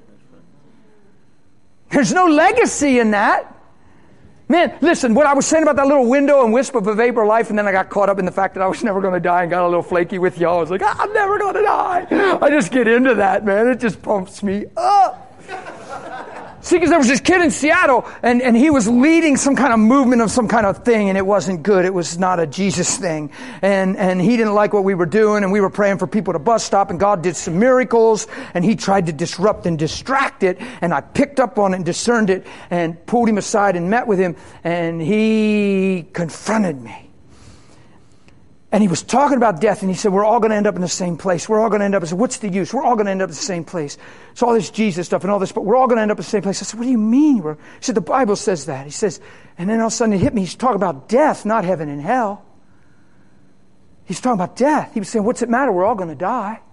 There's no legacy in that. Man, listen, what I was saying about that little window and wisp of a vapor life, and then I got caught up in the fact that I was never going to die and got a little flaky with y'all. I was like, I'm never going to die. I just get into that, man. It just pumps me up. See, because there was this kid in Seattle, and, and he was leading some kind of movement of some kind of thing, and it wasn't good. It was not a Jesus thing. And, and he didn't like what we were doing, and we were praying for people at a bus stop, and God did some miracles, and he tried to disrupt and distract it, and I picked up on it and discerned it, and pulled him aside and met with him, and he confronted me. And he was talking about death, and he said, we're all going to end up in the same place. We're all going to end up, I said, what's the use? We're all going to end up in the same place. It's all this Jesus stuff and all this, but we're all going to end up in the same place. I said, what do you mean? He said, the Bible says that. He says, and then all of a sudden it hit me. He's talking about death, not heaven and hell. He's talking about death. He was saying, what's it matter? We're all going to die.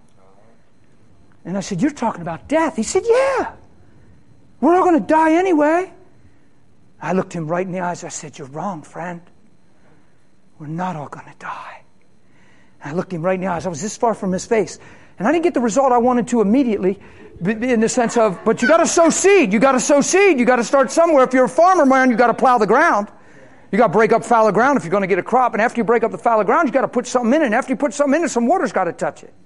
And I said, you're talking about death. He said, yeah. We're all going to die anyway. I looked him right in the eyes. I said, you're wrong, friend. We're not all going to die. I looked him right in the eyes. I was this far from his face. And I didn't get the result I wanted to immediately, in the sense of, but you got to sow seed. You got to sow seed. You got to start somewhere. If you're a farmer, man, you got to plow the ground. You got to break up fallow ground if you're going to get a crop. And after you break up the fallow ground, you got to put something in it. And after you put something in it, some water's got to touch it.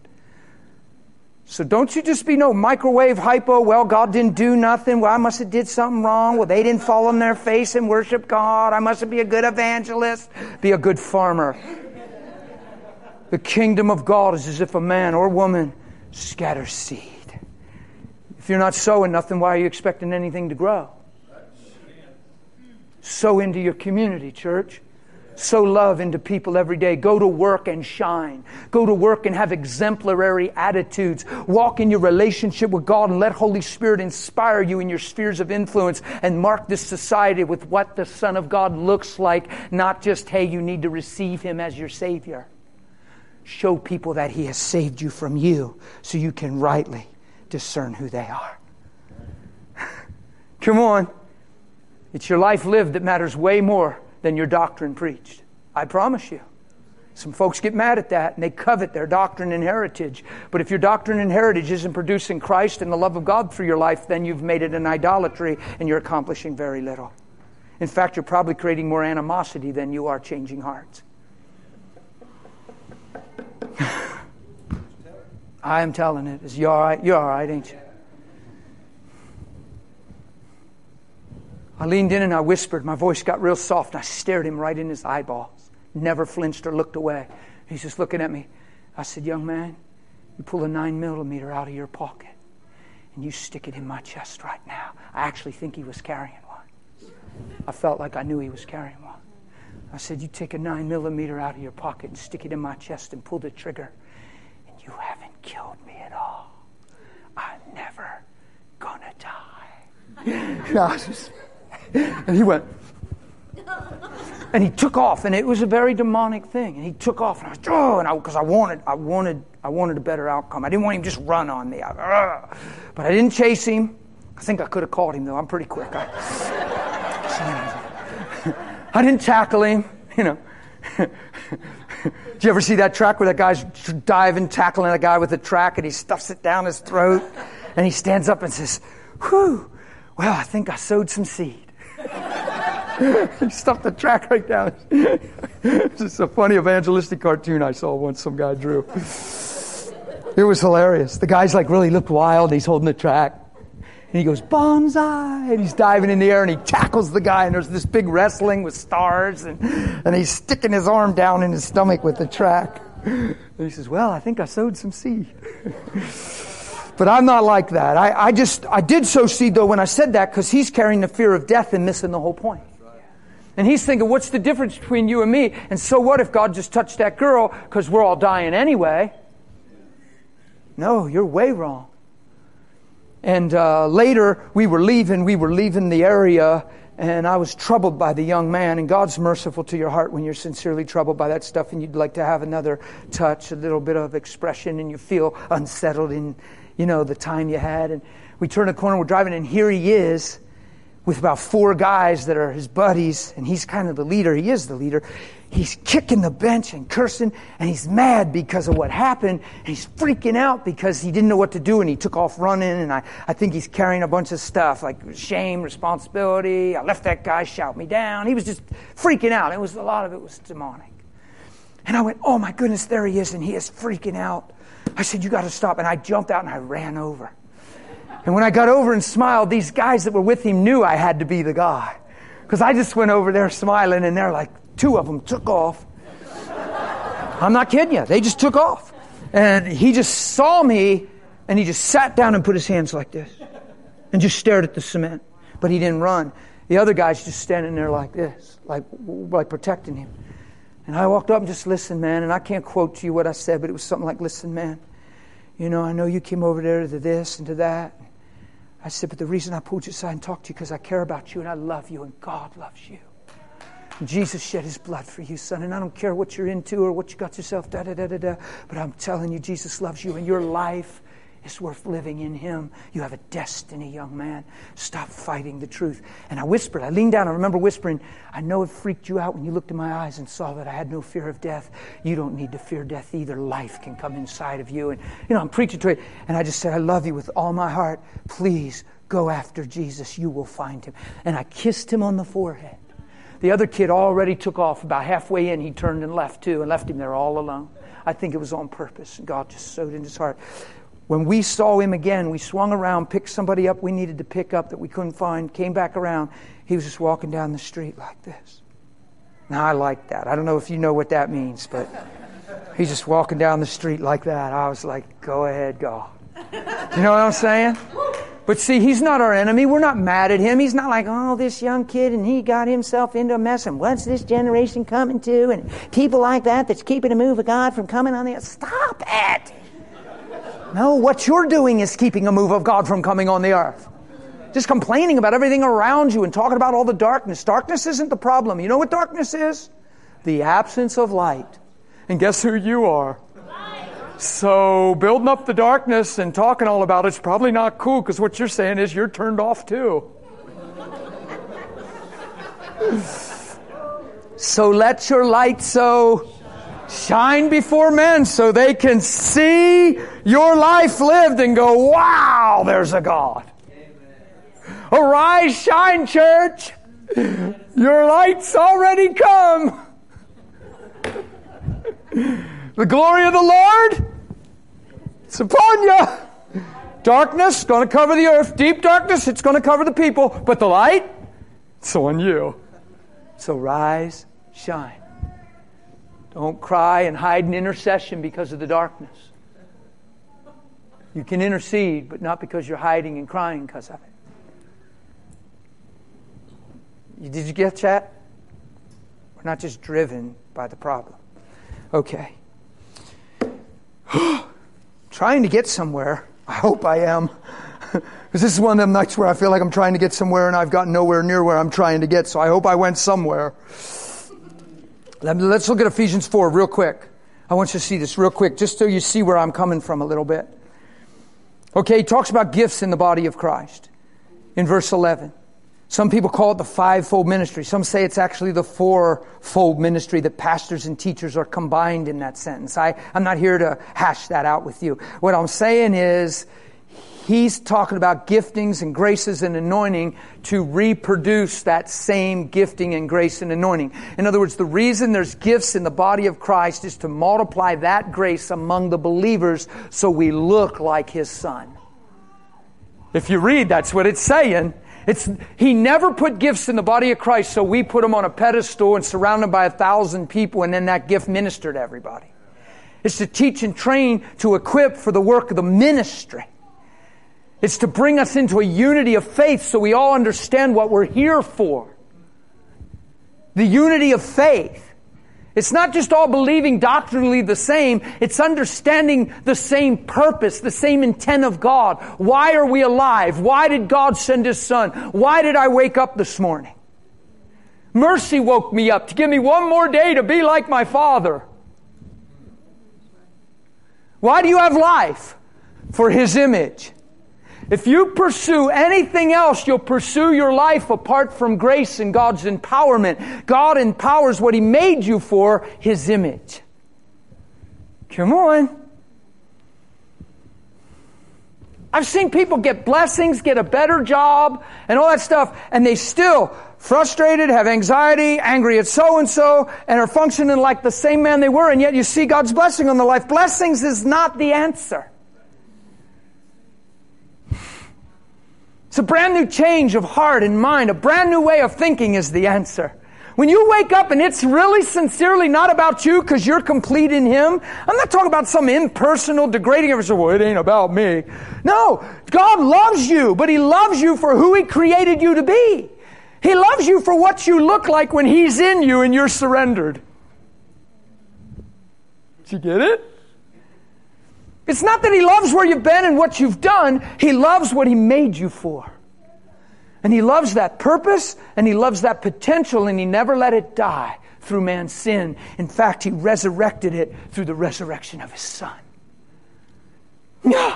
So don't you just be no microwave hypo, well, God didn't do nothing. Well, I must have did something wrong. Well, they didn't fall on their face and worship God. I must be a good evangelist. Be a good farmer. The kingdom of God is as if a man or woman scatters seed. If you're not sowing nothing, why are you expecting anything to grow? Sow into your community, church. Sow love into people every day. Go to work and shine. Go to work and have exemplary attitudes. Walk in your relationship with God and let Holy Spirit inspire you in your spheres of influence and mark this society with what the Son of God looks like. Not just, hey, you need to receive Him as your Savior. Show people that He has saved you from you so you can rightly discern who they are. Come on. It's your life lived that matters way more than your doctrine preached. I promise you. Some folks get mad at that and they covet their doctrine and heritage. But if your doctrine and heritage isn't producing Christ and the love of God through your life, then you've made it an idolatry and you're accomplishing very little. In fact, you're probably creating more animosity than you are changing hearts. I am telling it. Is you all right? You're all right, ain't you? I leaned in and I whispered. My voice got real soft. And I stared him right in his eyeballs. Never flinched or looked away. He's just looking at me. I said, young man, you pull a nine millimeter out of your pocket and you stick it in my chest right now. I actually think he was carrying one. I felt like I knew he was carrying one. I said, you take a nine millimeter out of your pocket and stick it in my chest and pull the trigger. And you haven't killed me at all. I'm never gonna die. And he went. And he took off, and it was a very demonic thing. And he took off, and I was, oh, and I, because I wanted, I wanted, I wanted a better outcome. I didn't want him to just run on me. I, uh, but I didn't chase him. I think I could have caught him, though. I'm pretty quick. I, I didn't tackle him, you know. Did you ever see that track where that guy's diving, tackling a guy with a track, and he stuffs it down his throat, and he stands up and says, whew, well, I think I sowed some seed. He stuffed the track right down. It's just a funny evangelistic cartoon I saw once some guy drew. It was hilarious. The guy's like really looked wild. He's holding the track. And he goes, bonsai, and he's diving in the air, and he tackles the guy, and there's this big wrestling with stars, and, and he's sticking his arm down in his stomach with the track. And he says, well, I think I sowed some seed. But I'm not like that. I, I just, I did sow seed, though, when I said that, because he's carrying the fear of death and missing the whole point. And he's thinking, what's the difference between you and me? And so what if God just touched that girl, because we're all dying anyway? No, you're way wrong. And uh, later, we were leaving, we were leaving the area, And I was troubled by the young man, and God's merciful to your heart when you're sincerely troubled by that stuff and you'd like to have another touch, a little bit of expression, and you feel unsettled in, you know, the time you had. And we turn a corner, we're driving, and here he is with about four guys that are his buddies, and he's kind of the leader. He is the leader. He's kicking the bench and cursing, and he's mad because of what happened, and he's freaking out because he didn't know what to do, and he took off running, and I, I think he's carrying a bunch of stuff, like shame, responsibility. I left that guy shout me down. He was just freaking out. It was a lot of it was demonic. And I went, oh my goodness, there he is, and he is freaking out. I said, you got to stop. And I jumped out, and I ran over. And when I got over and smiled, these guys that were with him knew I had to be the guy. Because I just went over there smiling, and they're like, two of them took off. I'm not kidding you. They just took off. And he just saw me, and he just sat down and put his hands like this and just stared at the cement. But he didn't run. The other guy's just standing there like this, like like protecting him. And I walked up and just listened, man. And I can't quote to you what I said, but it was something like, listen, man, you know, I know you came over there to this and to that. I said, but the reason I pulled you aside and talked to you because I care about you and I love you and God loves you. Jesus shed his blood for you, son, and I don't care what you're into or what you got yourself, da da da da da. But I'm telling you, Jesus loves you, and your life is worth living in him. You have a destiny, young man. Stop fighting the truth. And I whispered, I leaned down, I remember whispering, I know it freaked you out when you looked in my eyes and saw that I had no fear of death. You don't need to fear death either. Life can come inside of you. And, you know, I'm preaching to it, and I just said, I love you with all my heart. Please go after Jesus. You will find him. And I kissed him on the forehead. The other kid already took off. About halfway in, he turned and left too, and left him there all alone. I think it was on purpose, and God just sowed in his heart. When we saw him again, we swung around, picked somebody up we needed to pick up that we couldn't find, came back around. He was just walking down the street like this. Now, I like that. I don't know if you know what that means, but he's just walking down the street like that. I was like, go ahead, God. You know what I'm saying? But see, he's not our enemy. We're not mad at him. He's not like, oh, this young kid, and he got himself into a mess, and what's this generation coming to? And people like that that's keeping the move of God from coming on the earth. Stop it! No, what you're doing is keeping a move of God from coming on the earth. Just complaining about everything around you and talking about all the darkness. Darkness isn't the problem. You know what darkness is? The absence of light. And guess who you are? So building up the darkness and talking all about it's probably not cool, because what you're saying is you're turned off too. So let your light so shine before men so they can see your life lived and go, wow, there's a God. Amen. Arise, shine, church. Your light's already come. The glory of the Lord, it's upon you. Darkness, going to cover the earth. Deep darkness, it's going to cover the people. But the light, it's on you. So rise, shine. Don't cry and hide in intercession because of the darkness. You can intercede, but not because you're hiding and crying because of it. Did you get that? We're not just driven by the problem. Okay. Trying to get somewhere. I hope I am. Because this is one of them nights where I feel like I'm trying to get somewhere and I've gotten nowhere near where I'm trying to get. So I hope I went somewhere. Let's look at Ephesians four real quick. I want you to see this real quick, just so you see where I'm coming from a little bit. Okay, he talks about gifts in the body of Christ in verse eleven. Some people call it the fivefold ministry. Some say it's actually the fourfold ministry, that pastors and teachers are combined in that sentence. I, I'm not here to hash that out with you. What I'm saying is, he's talking about giftings and graces and anointing to reproduce that same gifting and grace and anointing. In other words, the reason there's gifts in the body of Christ is to multiply that grace among the believers so we look like His Son. If you read, that's what it's saying. It's, he never put gifts in the body of Christ so we put them on a pedestal and surrounded by a thousand people and then that gift ministered to everybody. It's to teach and train, to equip for the work of the ministry. It's to bring us into a unity of faith so we all understand what we're here for. The unity of faith. It's not just all believing doctrinally the same. It's understanding the same purpose, the same intent of God. Why are we alive? Why did God send His Son? Why did I wake up this morning? Mercy woke me up to give me one more day to be like my Father. Why do you have life? For His image. If you pursue anything else, you'll pursue your life apart from grace and God's empowerment. God empowers what He made you for, His image. Come on. I've seen people get blessings, get a better job, and all that stuff, and they still frustrated, have anxiety, angry at so-and-so, and are functioning like the same man they were, and yet you see God's blessing on their life. Blessings is not the answer. It's a brand new change of heart and mind. A brand new way of thinking is the answer. When you wake up and it's really sincerely not about you because you're complete in Him, I'm not talking about some impersonal, degrading of, well, it ain't about me. No, God loves you, but He loves you for who He created you to be. He loves you for what you look like when He's in you and you're surrendered. Did you get it? It's not that He loves where you've been and what you've done. He loves what He made you for. And He loves that purpose, and He loves that potential, and He never let it die through man's sin. In fact, He resurrected it through the resurrection of His Son. Yeah.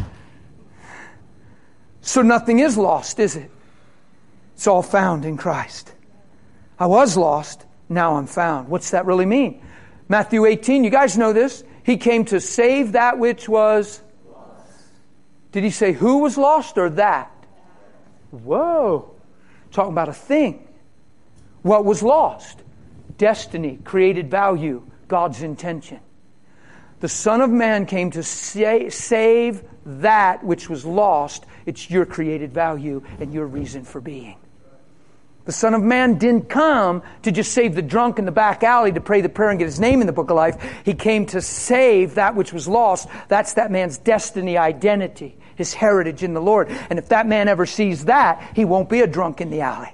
So nothing is lost, is it? It's all found in Christ. I was lost, now I'm found. What's that really mean? Matthew eighteen, you guys know this. He came to save that which was lost. Did He say who was lost or that? Whoa. Talking about a thing. What was lost? Destiny, created value, God's intention. The Son of Man came to sa- save that which was lost. It's your created value and your reason for being. The Son of Man didn't come to just save the drunk in the back alley to pray the prayer and get his name in the book of life. He came to save that which was lost. That's that man's destiny, identity, his heritage in the Lord. And if that man ever sees that, he won't be a drunk in the alley.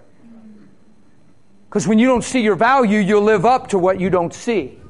Because when you don't see your value, you'll live up to what you don't see.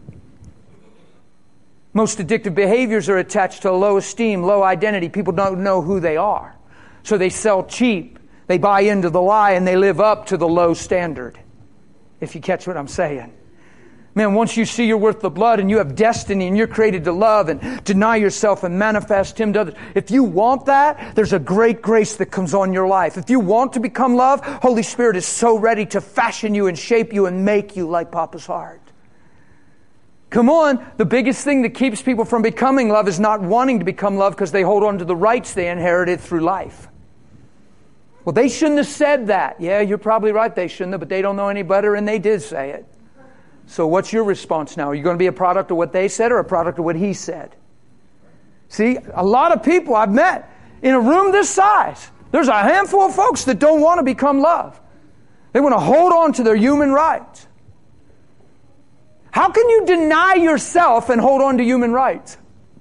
Most addictive behaviors are attached to low esteem, low identity. People don't know who they are. So they sell cheap. They buy into the lie and they live up to the low standard. If you catch what I'm saying. Man, once you see you're worth the blood and you have destiny and you're created to love and deny yourself and manifest Him to others. If you want that, there's a great grace that comes on your life. If you want to become love, Holy Spirit is so ready to fashion you and shape you and make you like Papa's heart. Come on, the biggest thing that keeps people from becoming love is not wanting to become love because they hold on to the rights they inherited through life. Well, they shouldn't have said that. Yeah, you're probably right, they shouldn't have, but they don't know any better and they did say it. So what's your response now? Are you going to be a product of what they said or a product of what He said? See, a lot of people I've met in a room this size, there's a handful of folks that don't want to become love. They want to hold on to their human rights. How can you deny yourself and hold on to human rights?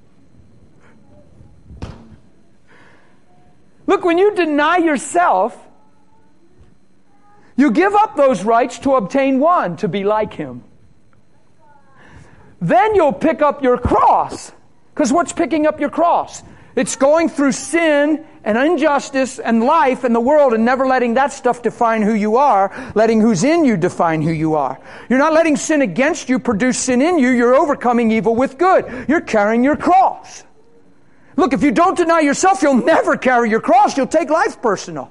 Look, when you deny yourself, you give up those rights to obtain one, to be like Him. Then you'll pick up your cross. Because what's picking up your cross? It's going through sin and injustice and life and the world and never letting that stuff define who you are, letting who's in you define who you are. You're not letting sin against you produce sin in you. You're overcoming evil with good. You're carrying your cross. Look, if you don't deny yourself, you'll never carry your cross. You'll take life personal.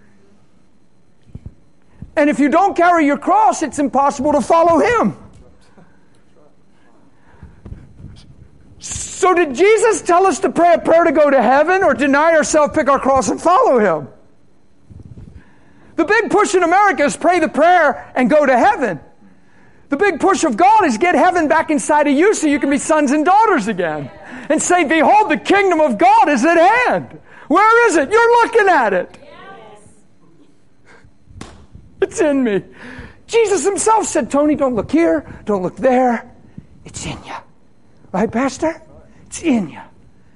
And if you don't carry your cross, it's impossible to follow Him. So did Jesus tell us to pray a prayer to go to heaven or deny ourselves, pick our cross, and follow Him? The big push in America is pray the prayer and go to heaven. The big push of God is get heaven back inside of you so you can be sons and daughters again. And say, behold, the kingdom of God is at hand. Where is it? You're looking at it. Yes. It's in me. Jesus Himself said, Tony, don't look here. Don't look there. It's in you. Right, Pastor? It's in you.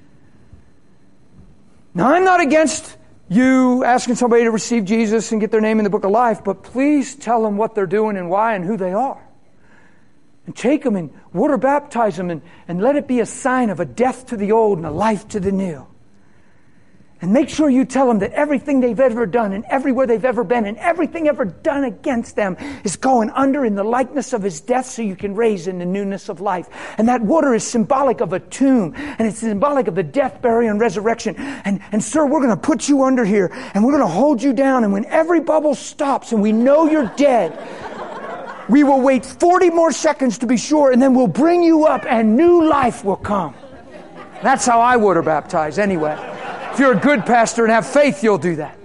Now, I'm not against you asking somebody to receive Jesus and get their name in the book of life, but please tell them what they're doing and why and who they are. And take them and water baptize them and, and let it be a sign of a death to the old and a life to the new. And make sure you tell them that everything they've ever done and everywhere they've ever been and everything ever done against them is going under in the likeness of His death so you can raise in the newness of life. And that water is symbolic of a tomb. And it's symbolic of the death, burial, and resurrection. And, and sir, we're going to put you under here and we're going to hold you down. And when every bubble stops and we know you're dead, we will wait forty more seconds to be sure, and then we'll bring you up and new life will come. That's how I water baptize anyway. If you're a good pastor and have faith, you'll do that.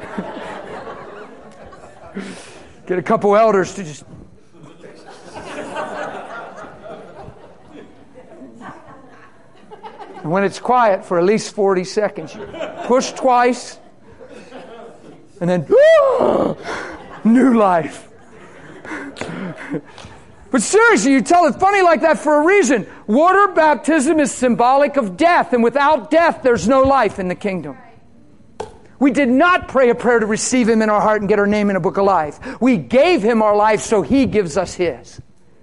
Get a couple elders to just... And when it's quiet for at least forty seconds, you push twice, and then new life. But seriously, you tell it funny like that for a reason. Water baptism is symbolic of death, and without death, there's no life in the kingdom. We did not pray a prayer to receive Him in our heart and get our name in a book of life. We gave Him our life so He gives us His.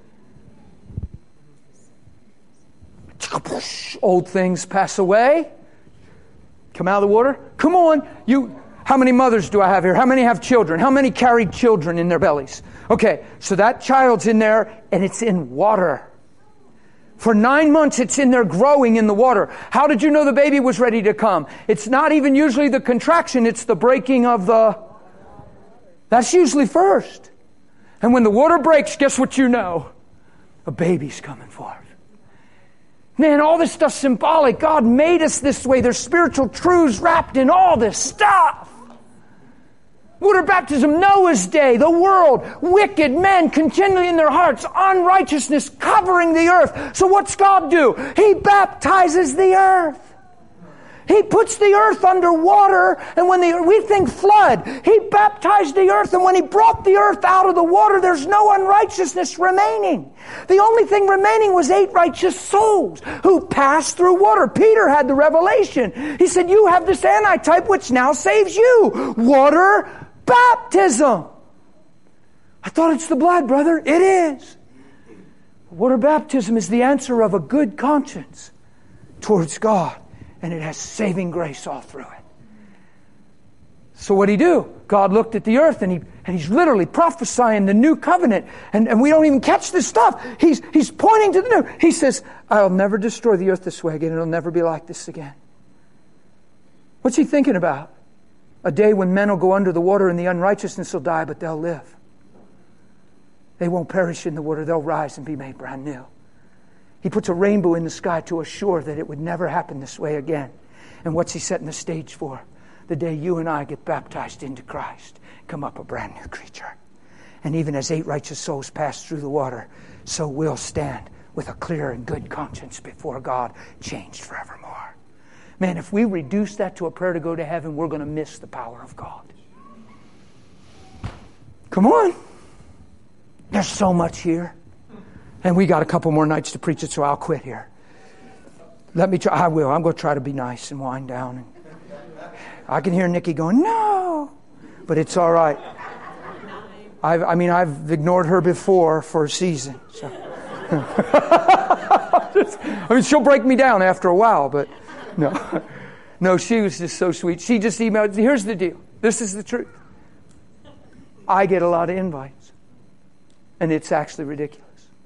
Old things pass away. Come out of the water. Come on. You. How many mothers do I have here? How many have children? How many carry children in their bellies? Okay, so that child's in there and it's in water. For nine months it's in there growing in the water. How did you know the baby was ready to come? It's not even usually the contraction, it's the breaking of the... That's usually first. And when the water breaks, guess what you know? A baby's coming forth. Man, all this stuff's symbolic. God made us this way. There's spiritual truths wrapped in all this stuff. Water baptism, Noah's day, the world, wicked men continually in their hearts, unrighteousness covering the earth. So what's God do? He baptizes the earth. He puts the earth under water, and when the, we think flood, He baptized the earth, and when He brought the earth out of the water, there's no unrighteousness remaining. The only thing remaining was eight righteous souls who passed through water. Peter had the revelation. He said, you have this antitype which now saves you. Water baptism. I thought it's the blood, brother. It is. Water baptism is the answer of a good conscience towards God. And it has saving grace all through it. So what did He do? God looked at the earth and he and He's literally prophesying the new covenant. And, and we don't even catch this stuff. He's He's pointing to the new. He says, I'll never destroy the earth this way again. It'll never be like this again. What's He thinking about? A day when men will go under the water and the unrighteousness will die, but they'll live. They won't perish in the water. They'll rise and be made brand new. He puts a rainbow in the sky to assure that it would never happen this way again. And what's He setting the stage for? The day you and I get baptized into Christ, come up a brand new creature. And even as eight righteous souls pass through the water, so we'll stand with a clear and good conscience before God, changed forevermore. Man, if we reduce that to a prayer to go to heaven, we're going to miss the power of God. Come on. There's so much here. And we got a couple more nights to preach it, so I'll quit here. Let me try. I will. I'm going to try to be nice and wind down. And I can hear Nikki going, no. But it's all right. I've, I mean, I've ignored her before for a season. So. I mean, she'll break me down after a while, but no. No, she was just so sweet. She just emailed. Here's the deal. This is the truth. I get a lot of invites. And it's actually ridiculous.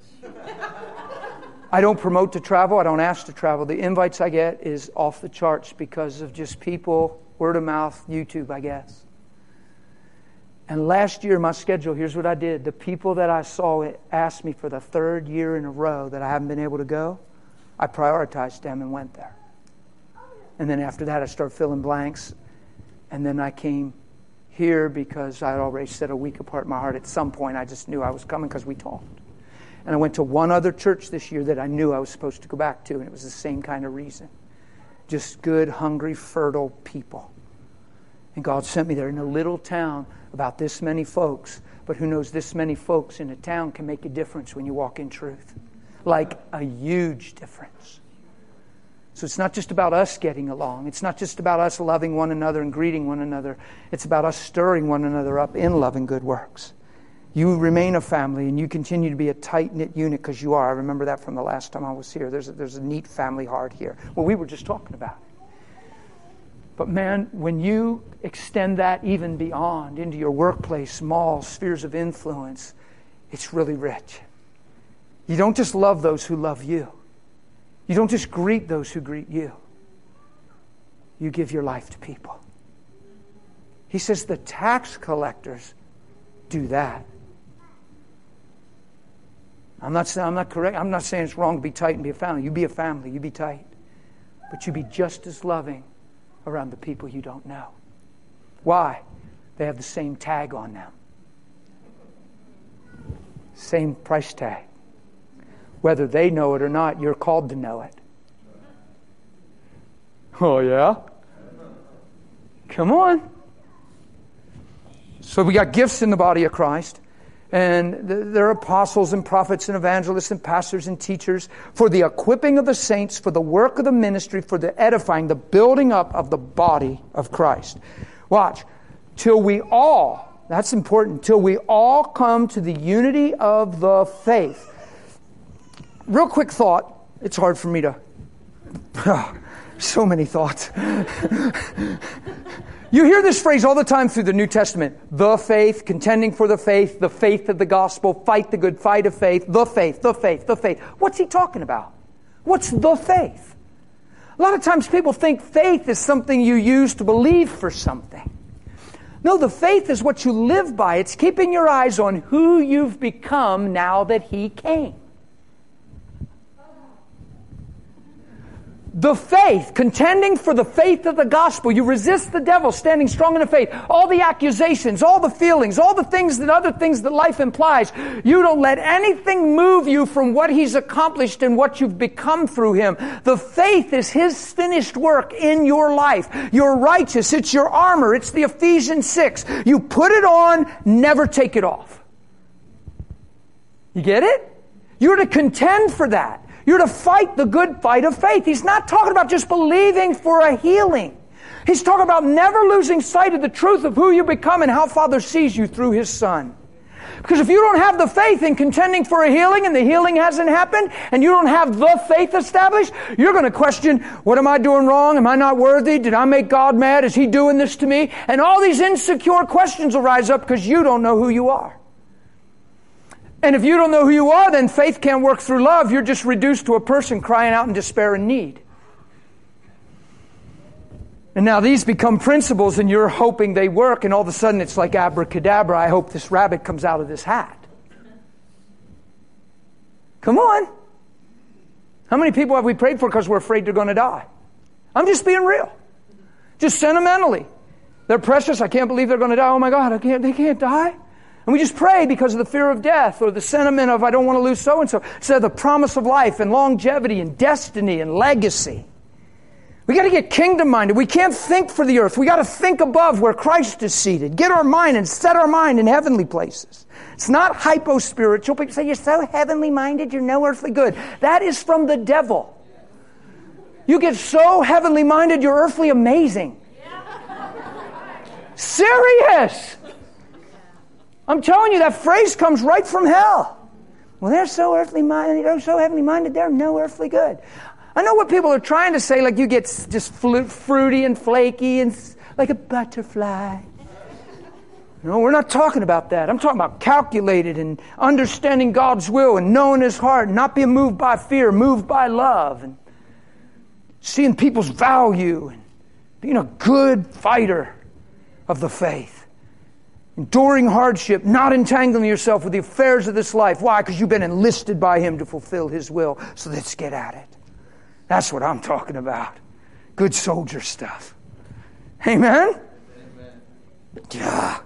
I don't promote to travel. I don't ask to travel. The invites I get is off the charts because of just people, word of mouth, YouTube, I guess. And last year, my schedule, here's what I did. The people that I saw asked me for the third year in a row that I haven't been able to go, I prioritized them and went there. And then after that, I started filling blanks. And then I came here because I had already set a week apart in my heart. At some point, I just knew I was coming because we talked. And I went to one other church this year that I knew I was supposed to go back to, and it was the same kind of reason. Just good, hungry, fertile people. And God sent me there in a little town, about this many folks. But who knows, this many folks in a town can make a difference when you walk in truth. Like a huge difference. So it's not just about us getting along. It's not just about us loving one another and greeting one another. It's about us stirring one another up in love and good works. You remain a family and you continue to be a tight-knit unit because you are. I remember that from the last time I was here. There's a, there's a neat family heart here. Well, we were just talking about it. But man, when you extend that even beyond into your workplace, small spheres of influence, it's really rich. You don't just love those who love you. You don't just greet those who greet you. You give your life to people. He says the tax collectors do that. I'm not saying I'm not correct. I'm not saying it's wrong to be tight and be a family. You be a family, you be tight. But you be just as loving around the people you don't know. Why? They have the same tag on them. Same price tag. Whether they know it or not, you're called to know it. Oh, yeah? Come on. So we got gifts in the body of Christ. And there are apostles and prophets and evangelists and pastors and teachers for the equipping of the saints, for the work of the ministry, for the edifying, the building up of the body of Christ. Watch. Till we all, that's important, till we all come to the unity of the faith. Real quick thought. It's hard for me to... so many thoughts. You hear this phrase all the time through the New Testament. The faith, contending for the faith, the faith of the gospel, fight the good fight of faith, the faith, the faith, the faith. What's he talking about? What's the faith? A lot of times people think faith is something you use to believe for something. No, the faith is what you live by. It's keeping your eyes on who you've become now that he came. The faith, contending for the faith of the gospel. You resist the devil, standing strong in the faith. All the accusations, all the feelings, all the things that other things that life implies. You don't let anything move you from what he's accomplished and what you've become through him. The faith is his finished work in your life. You're righteous. It's your armor. It's the Ephesians six. You put it on, never take it off. You get it? You're to contend for that. You're to fight the good fight of faith. He's not talking about just believing for a healing. He's talking about never losing sight of the truth of who you become and how Father sees you through His Son. Because if you don't have the faith in contending for a healing and the healing hasn't happened and you don't have the faith established, you're going to question, what am I doing wrong? Am I not worthy? Did I make God mad? Is He doing this to me? And all these insecure questions will rise up because you don't know who you are. And if you don't know who you are, then faith can't work through love. You're just reduced to a person crying out in despair and need. And now these become principles and you're hoping they work, and all of a sudden it's like abracadabra. I hope this rabbit comes out of this hat. Come on. How many people have we prayed for because we're afraid they're going to die? I'm just being real. Just sentimentally. They're precious. I can't believe they're going to die. Oh my God, I can't, they can't die. And we just pray because of the fear of death or the sentiment of I don't want to lose so-and-so. Instead of the promise of life and longevity and destiny and legacy. We got to get kingdom-minded. We can't think for the earth. We got to think above where Christ is seated. Get our mind and set our mind in heavenly places. It's not hypo-spiritual. People say, you're so heavenly-minded, you're no earthly good. That is from the devil. You get so heavenly-minded, you're earthly amazing. Serious! I'm telling you, that phrase comes right from hell. Well, they're so earthly minded, they're so heavenly minded, they're no earthly good. I know what people are trying to say, like you get just fruity and flaky and like a butterfly. No, we're not talking about that. I'm talking about calculated and understanding God's will and knowing His heart and not being moved by fear, moved by love and seeing people's value and being a good fighter of the faith. Enduring hardship, not entangling yourself with the affairs of this life. Why? Because you've been enlisted by Him to fulfill His will. So let's get at it. That's what I'm talking about. Good soldier stuff. Amen? Amen. Yeah.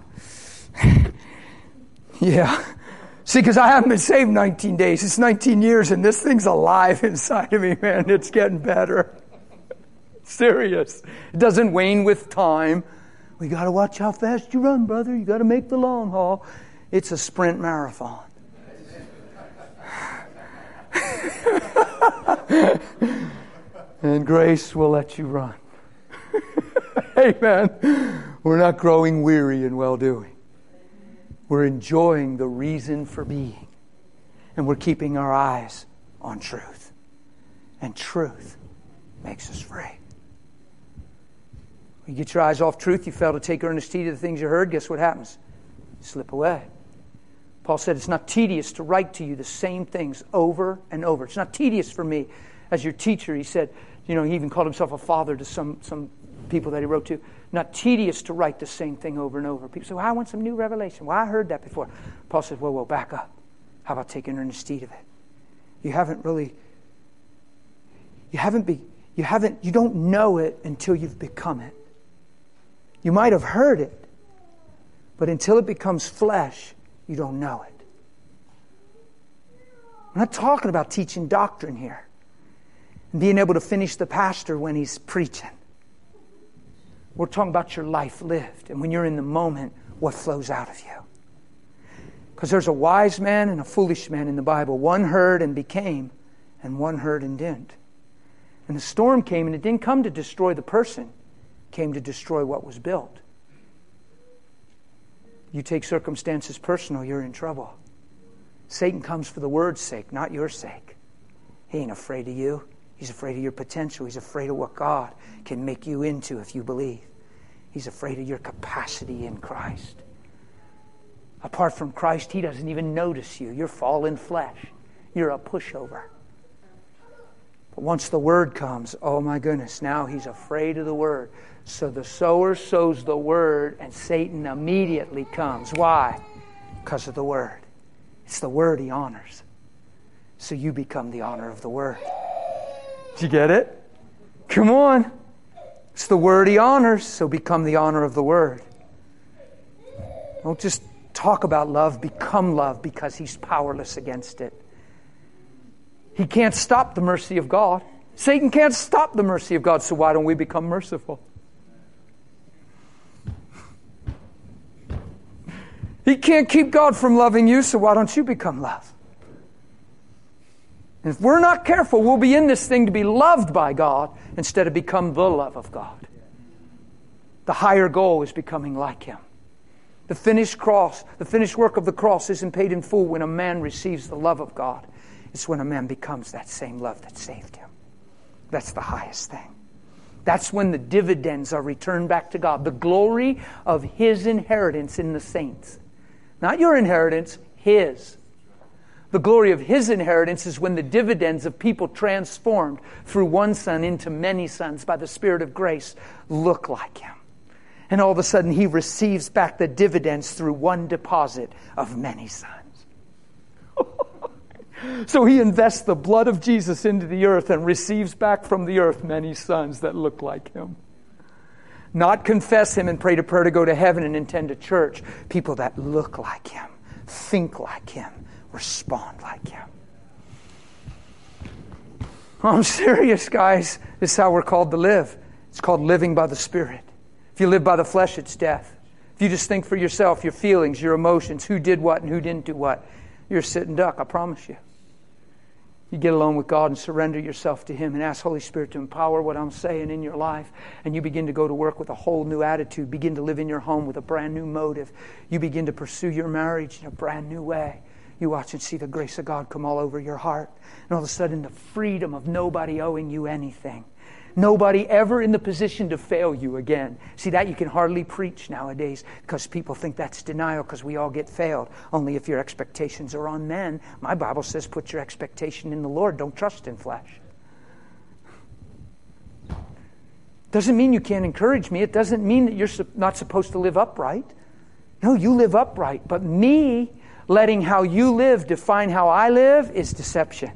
Yeah. See, because I haven't been saved nineteen days. It's nineteen years and this thing's alive inside of me, man. It's getting better. Serious. It doesn't wane with time. We got to watch how fast you run, brother. You got to make the long haul. It's a sprint marathon. And grace will let you run. Amen. We're not growing weary in well-doing. We're enjoying the reason for being. And we're keeping our eyes on truth. And truth makes us free. You get your eyes off truth, you fail to take earnest heed of the things you heard, guess what happens? You slip away. Paul said, it's not tedious to write to you the same things over and over. It's not tedious for me as your teacher. He said, you know, he even called himself a father to some, some people that he wrote to. Not tedious to write the same thing over and over. People say, well, I want some new revelation. Well, I heard that before. Paul said, whoa, whoa, back up. How about taking earnest heed of it? You haven't really, you haven't be, you haven't, you don't know it until you've become it. You might have heard it, but until it becomes flesh, you don't know it. I'm not talking about teaching doctrine here and being able to finish the pastor when he's preaching. We're talking about your life lived, and when you're in the moment, what flows out of you. Because there's a wise man and a foolish man in the Bible. One heard and became, and one heard and didn't. And the storm came, and it didn't come to destroy the person. It came to destroy what was built. You take circumstances personal, you're in trouble. Satan comes for the word's sake, not your sake. He ain't afraid of you. He's afraid of your potential. He's afraid of what God can make you into if you believe. He's afraid of your capacity in Christ. Apart from Christ, he doesn't even notice you. You're fallen flesh. You're a pushover. But once the word comes, oh my goodness, now he's afraid of the word. So the sower sows the word, and Satan immediately comes. Why? Because of the word. It's the word he honors. So you become the honor of the word. Did you get it? Come on. It's the word he honors, so become the honor of the word. Don't just talk about love, become love, because he's powerless against it. He can't stop the mercy of God. Satan can't stop the mercy of God, so why don't we become merciful? He can't keep God from loving you, so why don't you become love? And if we're not careful, we'll be in this thing to be loved by God instead of become the love of God. The higher goal is becoming like him. The finished cross, the finished work of the cross isn't paid in full when a man receives the love of God. It's when a man becomes that same love that saved him. That's the highest thing. That's when the dividends are returned back to God. The glory of his inheritance in the saints. Not your inheritance, his. The glory of his inheritance is when the dividends of people transformed through one son into many sons by the Spirit of grace look like him. And all of a sudden he receives back the dividends through one deposit of many sons. So he invests the blood of Jesus into the earth and receives back from the earth many sons that look like him. Not confess him and pray to prayer to go to heaven and attend a church. People that look like him, think like him, respond like him. I'm serious, guys. This is how we're called to live. It's called living by the Spirit. If you live by the flesh, it's death. If you just think for yourself, your feelings, your emotions, who did what and who didn't do what, you're a sitting duck, I promise you. You get alone with God and surrender yourself to him and ask Holy Spirit to empower what I'm saying in your life. And you begin to go to work with a whole new attitude. Begin to live in your home with a brand new motive. You begin to pursue your marriage in a brand new way. You watch and see the grace of God come all over your heart. And all of a sudden the freedom of nobody owing you anything. Nobody ever in the position to fail you again. See, that you can hardly preach nowadays because people think that's denial because we all get failed. Only if your expectations are on men. My Bible says put your expectation in the Lord. Don't trust in flesh. Doesn't mean you can't encourage me. It doesn't mean that you're not supposed to live upright. No, you live upright. But me letting how you live define how I live is deception.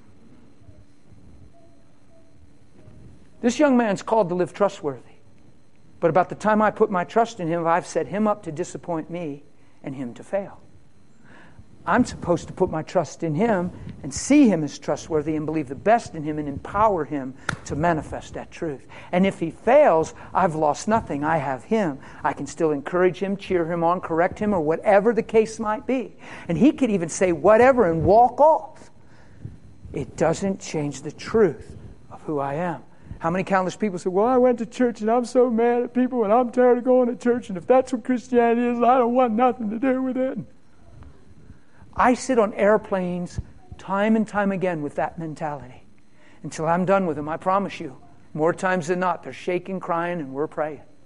This young man's called to live trustworthy. But about the time I put my trust in him, I've set him up to disappoint me and him to fail. I'm supposed to put my trust in him and see him as trustworthy and believe the best in him and empower him to manifest that truth. And if he fails, I've lost nothing. I have him. I can still encourage him, cheer him on, correct him, or whatever the case might be. And he could even say whatever and walk off. It doesn't change the truth of who I am. How many countless people say, well, I went to church and I'm so mad at people and I'm tired of going to church, and if that's what Christianity is, I don't want nothing to do with it. I sit on airplanes time and time again with that mentality until I'm done with them. I promise you, more times than not, they're shaking, crying, and we're praying.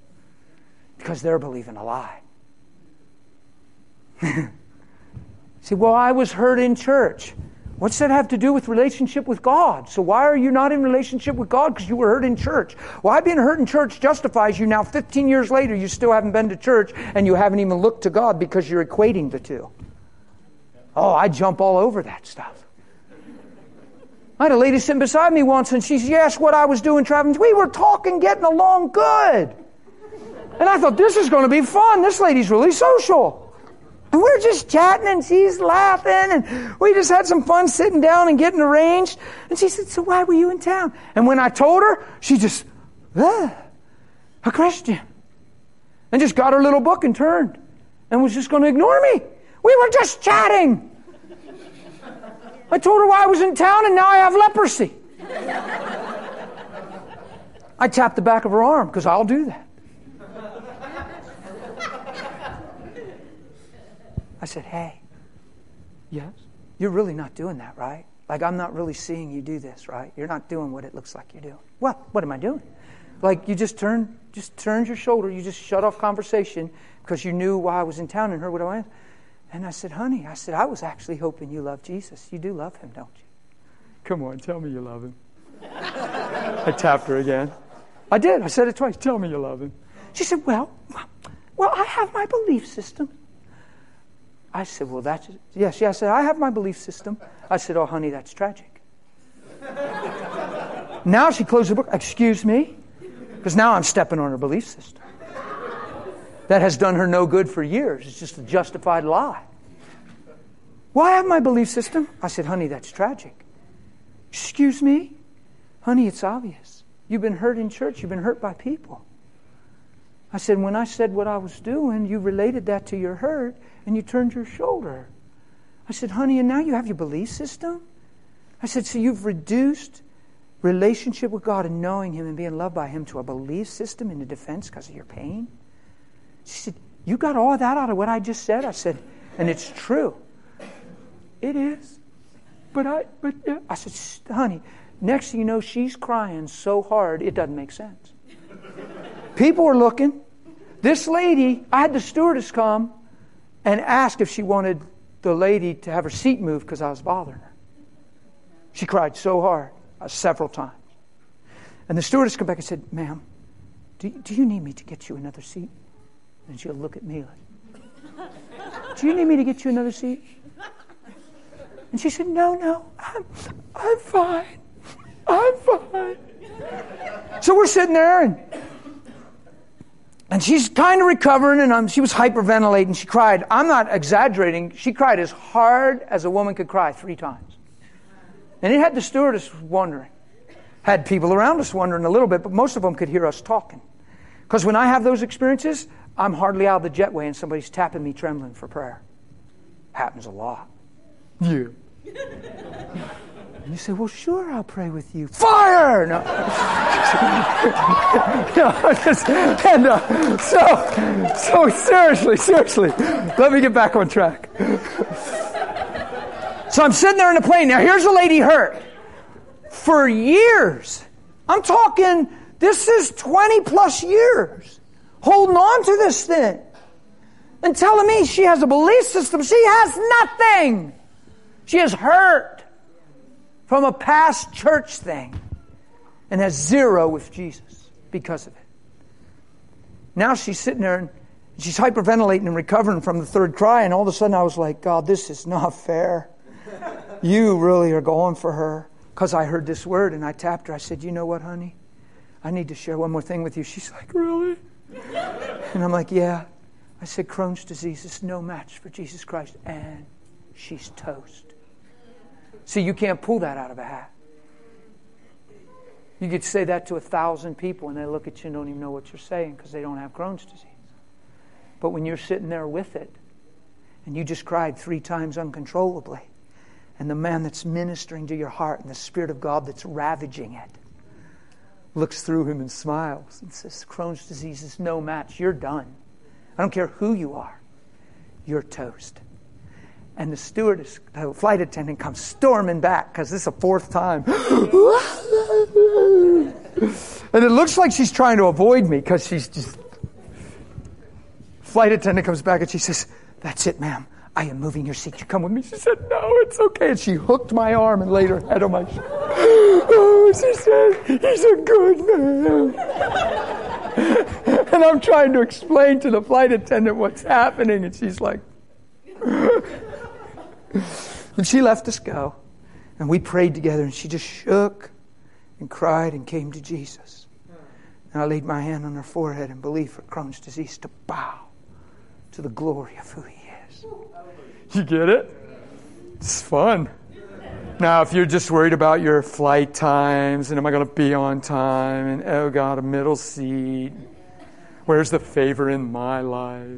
Because they're believing a lie. See, well, I was hurt in church. What's that have to do with relationship with God? So why are you not in relationship with God? Because you were hurt in church. Why being hurt in church justifies you now fifteen years later, you still haven't been to church and you haven't even looked to God because you're equating the two. Oh, I jump all over that stuff. I had a lady sitting beside me once and she asked what I was doing traveling. We were talking, getting along good. And I thought, this is going to be fun. This lady's really social. And we're just chatting and she's laughing and we just had some fun sitting down and getting arranged. And she said, so why were you in town? And when I told her, she just, ah, a Christian. And just got her little book and turned and was just going to ignore me. We were just chatting. I told her why I was in town and now I have leprosy. I tapped the back of her arm because I'll do that. I said, hey, yes, you're really not doing that, right? Like, I'm not really seeing you do this, right? You're not doing what it looks like you're doing. What? What am I doing? Like, you just turned, just turned your shoulder. You just shut off conversation because you knew why I was in town and heard what I was. And I said, honey, I said, I was actually hoping you love Jesus. You do love him, don't you? Come on, tell me you love him. I tapped her again. I did. I said it twice. Tell me you love him. She said, well, well, I have my belief system. I said, well, that's... Yes, yeah, I said, I have my belief system. I said, oh, honey, that's tragic. Now she closed the book. Excuse me? Because now I'm stepping on her belief system. That has done her no good for years. It's just a justified lie. Well, I have my belief system. I said, honey, that's tragic. Excuse me? Honey, it's obvious. You've been hurt in church. You've been hurt by people. I said, when I said what I was doing, you related that to your hurt and you turned your shoulder. I said, honey, and now you have your belief system? I said, so you've reduced relationship with God and knowing him and being loved by him to a belief system in the defense because of your pain? She said, you got all of that out of what I just said? I said, and it's true. It is. But I, but yeah. I said, honey, next thing you know, she's crying so hard, it doesn't make sense. People are looking. This lady, I had the stewardess come and ask if she wanted the lady to have her seat moved because I was bothering her. She cried so hard, uh, several times. And the stewardess came back and said, ma'am, do you, do you need me to get you another seat? And she'll look at me like, do you need me to get you another seat? And she said, no, no, I'm, I'm fine. I'm fine. So we're sitting there and And she's kind of recovering, and um, she was hyperventilating. She cried. I'm not exaggerating. She cried as hard as a woman could cry three times. And it had the stewardess wondering. Had people around us wondering a little bit, but most of them could hear us talking. Because when I have those experiences, I'm hardly out of the jetway and somebody's tapping me trembling for prayer. Happens a lot. Yeah. And you say, well, sure, I'll pray with you. Fire! No. no just, and uh, so, so seriously, seriously, let me get back on track. So I'm sitting there in the plane. Now, here's a lady hurt. For years, I'm talking, this is twenty plus years, holding on to this thing. And telling me she has a belief system. She has nothing. She is hurt from a past church thing and has zero with Jesus because of it. Now she's sitting there and she's hyperventilating and recovering from the third cry, and all of a sudden I was like, God, this is not fair. You really are going for her. Because I heard this word and I tapped her. I said, you know what, honey? I need to share one more thing with you. She's like, really? And I'm like, yeah. I said, Crohn's disease is no match for Jesus Christ. And she's toast. See, you can't pull that out of a hat. You could say that to a thousand people and they look at you and don't even know what you're saying because they don't have Crohn's disease. But when you're sitting there with it and you just cried three times uncontrollably, and the man that's ministering to your heart and the Spirit of God that's ravaging it looks through him and smiles and says, Crohn's disease is no match. You're done. I don't care who you are. You're toast. And the stewardess, the flight attendant comes storming back because this is the fourth time. And it looks like she's trying to avoid me because she's just... flight attendant comes back and she says, "That's it, ma'am. I am moving your seat. You come with me." She said, "No, it's okay." And she hooked my arm and laid her head on my shoulder. Oh, she said, "He's a good man." And I'm trying to explain to the flight attendant what's happening. And she's like, and she left us go. And we prayed together, and she just shook and cried and came to Jesus. And I laid my hand on her forehead and believed for Crohn's disease to bow to the glory of who He is. You get it? It's fun. Now, if you're just worried about your flight times and am I going to be on time and oh God, a middle seat, where's the favor in my life?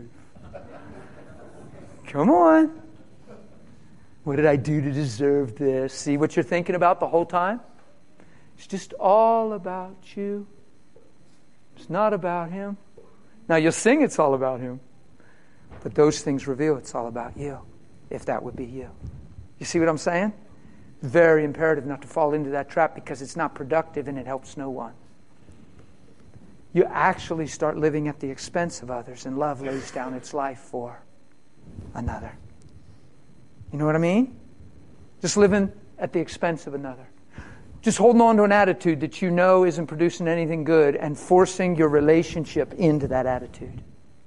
Come on. What did I do to deserve this? See what you're thinking about the whole time? It's just all about you. It's not about Him. Now, you'll sing it's all about Him. But those things reveal it's all about you, if that would be you. You see what I'm saying? Very imperative not to fall into that trap because it's not productive and it helps no one. You actually start living at the expense of others, and love lays down its life for another. You know what I mean? Just living at the expense of another. Just holding on to an attitude that you know isn't producing anything good and forcing your relationship into that attitude.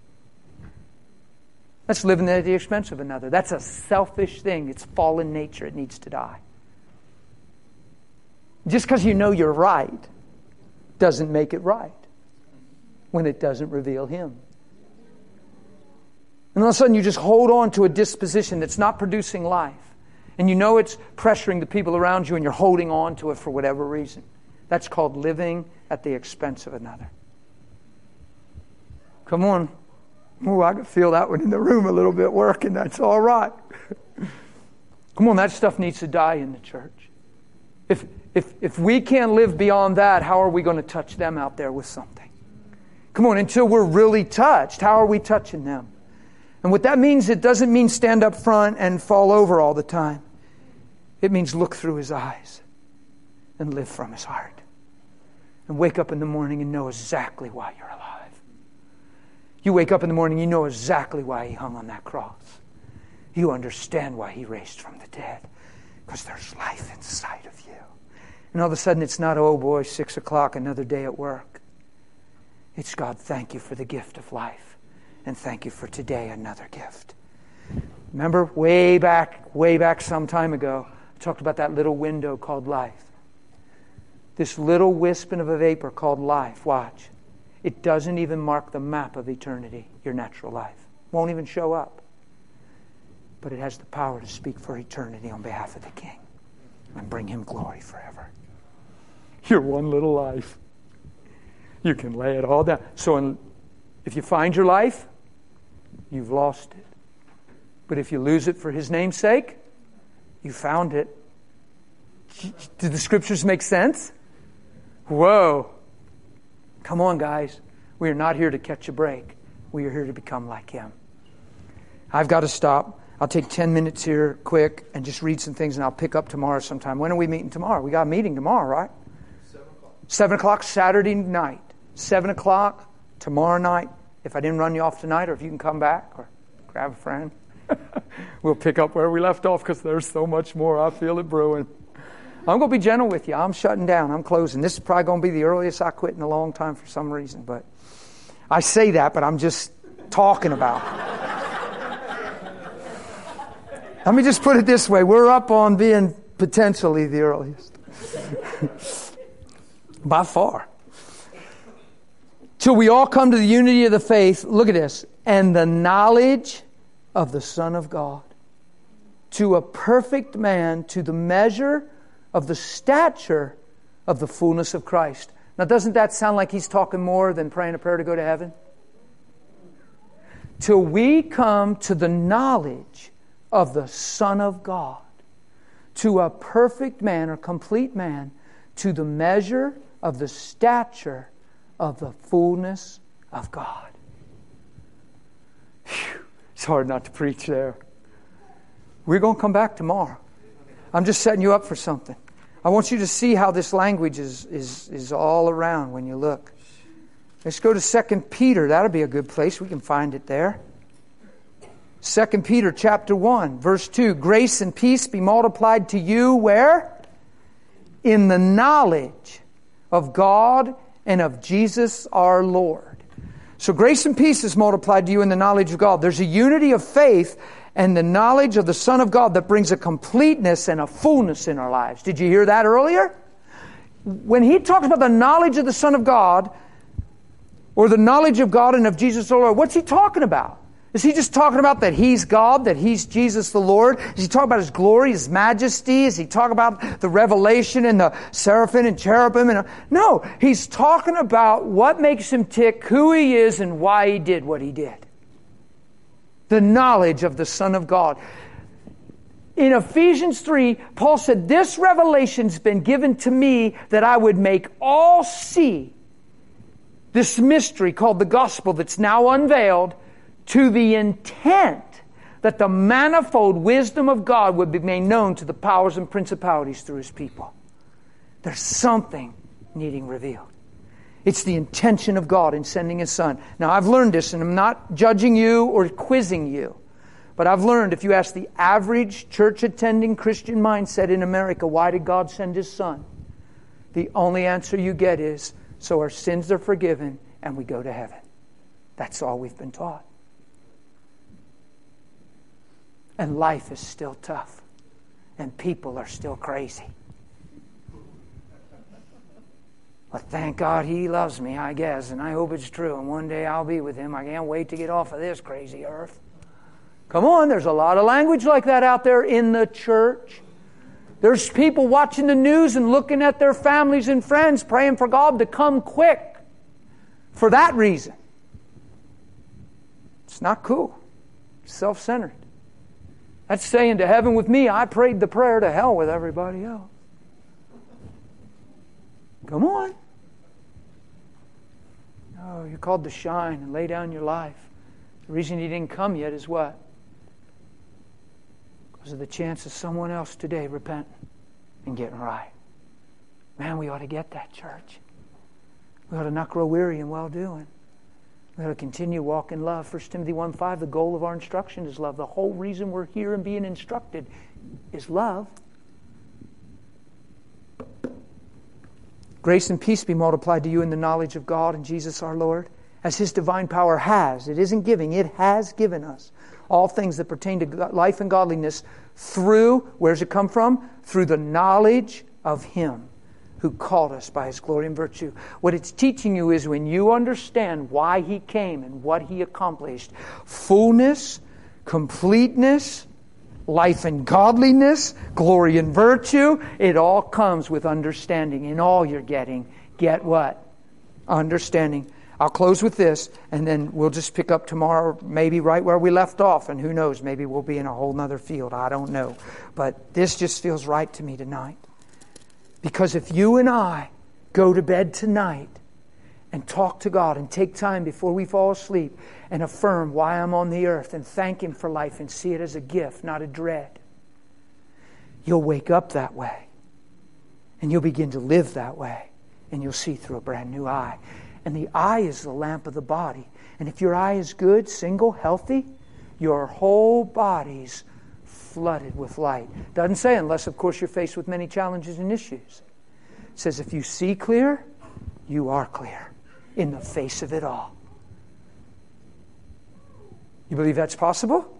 That's living at the expense of another. That's a selfish thing. It's fallen nature. It needs to die. Just because you know you're right doesn't make it right when it doesn't reveal Him. And all of a sudden you just hold on to a disposition that's not producing life. And you know it's pressuring the people around you and you're holding on to it for whatever reason. That's called living at the expense of another. Come on. Oh, I can feel that one in the room a little bit working. That's all right. Come on, that stuff needs to die in the church. If, if, if we can't live beyond that, how are we going to touch them out there with something? Come on, until we're really touched, how are we touching them? And what that means, it doesn't mean stand up front and fall over all the time. It means look through His eyes and live from His heart. And wake up in the morning and know exactly why you're alive. You wake up in the morning, you know exactly why He hung on that cross. You understand why He raised from the dead. Because there's life inside of you. And all of a sudden it's not, oh boy, six o'clock, another day at work. It's, God, thank You for the gift of life. And thank You for today, another gift. Remember way back, way back some time ago, I talked about that little window called life. This little wisping of a vapor called life. Watch. It doesn't even mark the map of eternity, your natural life. Won't even show up. But it has the power to speak for eternity on behalf of the King and bring Him glory forever. Your one little life. You can lay it all down. So in, if you find your life, you've lost it. But if you lose it for His name's sake, you found it. Do the Scriptures make sense? Whoa. Come on, guys. We are not here to catch a break. We are here to become like Him. I've got to stop. I'll take ten minutes here quick and just read some things, and I'll pick up tomorrow sometime. When are we meeting tomorrow? We got a meeting tomorrow, right? Seven o'clock. Seven o'clock Saturday night. Seven o'clock tomorrow night. If I didn't run you off tonight, or if you can come back or grab a friend, we'll pick up where we left off because there's so much more. I feel it brewing. I'm going to be gentle with you. I'm shutting down. I'm closing. This is probably going to be the earliest I quit in a long time for some reason. But I say that, but I'm just talking about it. Let me just put it this way. We're up on being potentially the earliest. By far. Till we all come to the unity of the faith, look at this, and the knowledge of the Son of God, to a perfect man, to the measure of the stature of the fullness of Christ. Now, doesn't that sound like he's talking more than praying a prayer to go to heaven? Till we come to the knowledge of the Son of God, to a perfect man or complete man, to the measure of the stature of the fullness of God. Whew, it's hard not to preach there. We're going to come back tomorrow. I'm just setting you up for something. I want you to see how this language is, is, is all around when you look. Let's go to Second Peter. That'll be a good place. We can find it there. Second Peter chapter one, verse two. Grace and peace be multiplied to you where? In the knowledge of God and of Jesus our Lord. So grace and peace is multiplied to you in the knowledge of God. There's a unity of faith and the knowledge of the Son of God that brings a completeness and a fullness in our lives. Did you hear that earlier? When he talks about the knowledge of the Son of God, or the knowledge of God and of Jesus the Lord, what's he talking about? Is he just talking about that he's God, that he's Jesus the Lord? Is he talking about his glory, his majesty? Is he talking about the revelation and the seraphim and cherubim? And no, he's talking about what makes him tick, who he is, and why he did what he did. The knowledge of the Son of God. In Ephesians three, Paul said, this revelation's been given to me that I would make all see this mystery called the gospel that's now unveiled, to the intent that the manifold wisdom of God would be made known to the powers and principalities through His people. There's something needing revealed. It's the intention of God in sending His Son. Now, I've learned this, and I'm not judging you or quizzing you, but I've learned if you ask the average church-attending Christian mindset in America, why did God send His Son? The only answer you get is, so our sins are forgiven and we go to heaven. That's all we've been taught. And life is still tough. And people are still crazy. But thank God He loves me, I guess, and I hope it's true. And one day I'll be with Him. I can't wait to get off of this crazy earth. Come on, there's a lot of language like that out there in the church. There's people watching the news and looking at their families and friends, praying for God to come quick for that reason. It's not cool. It's self-centered. That's saying to heaven with me, I prayed the prayer, to hell with everybody else. Come on. Oh, you're called to shine and lay down your life. The reason you didn't come yet is what? Because of the chance of someone else today repenting and getting right. Man, we ought to get that, church. We ought to not grow weary in well-doing. We ought to continue walk in love. First Timothy one five, the goal of our instruction is love. The whole reason we're here and being instructed is love. Grace and peace be multiplied to you in the knowledge of God and Jesus our Lord, as His divine power has. It isn't giving, it has given us all things that pertain to life and godliness through, where's it come from? Through the knowledge of Him who called us by His glory and virtue. What it's teaching you is when you understand why He came and what He accomplished, fullness, completeness, life and godliness, glory and virtue, it all comes with understanding. In all you're getting, get what? Understanding. I'll close with this, and then we'll just pick up tomorrow, maybe right where we left off, and who knows, maybe we'll be in a whole nother field. I don't know. But this just feels right to me tonight. Because if you and I go to bed tonight and talk to God and take time before we fall asleep and affirm why I'm on the earth and thank Him for life and see it as a gift, not a dread, you'll wake up that way. And you'll begin to live that way. And you'll see through a brand new eye. And the eye is the lamp of the body. And if your eye is good, single, healthy, your whole body's flooded with light. Doesn't say unless, of course, you're faced with many challenges and issues. It says if you see clear, you are clear in the face of it all. You believe that's possible?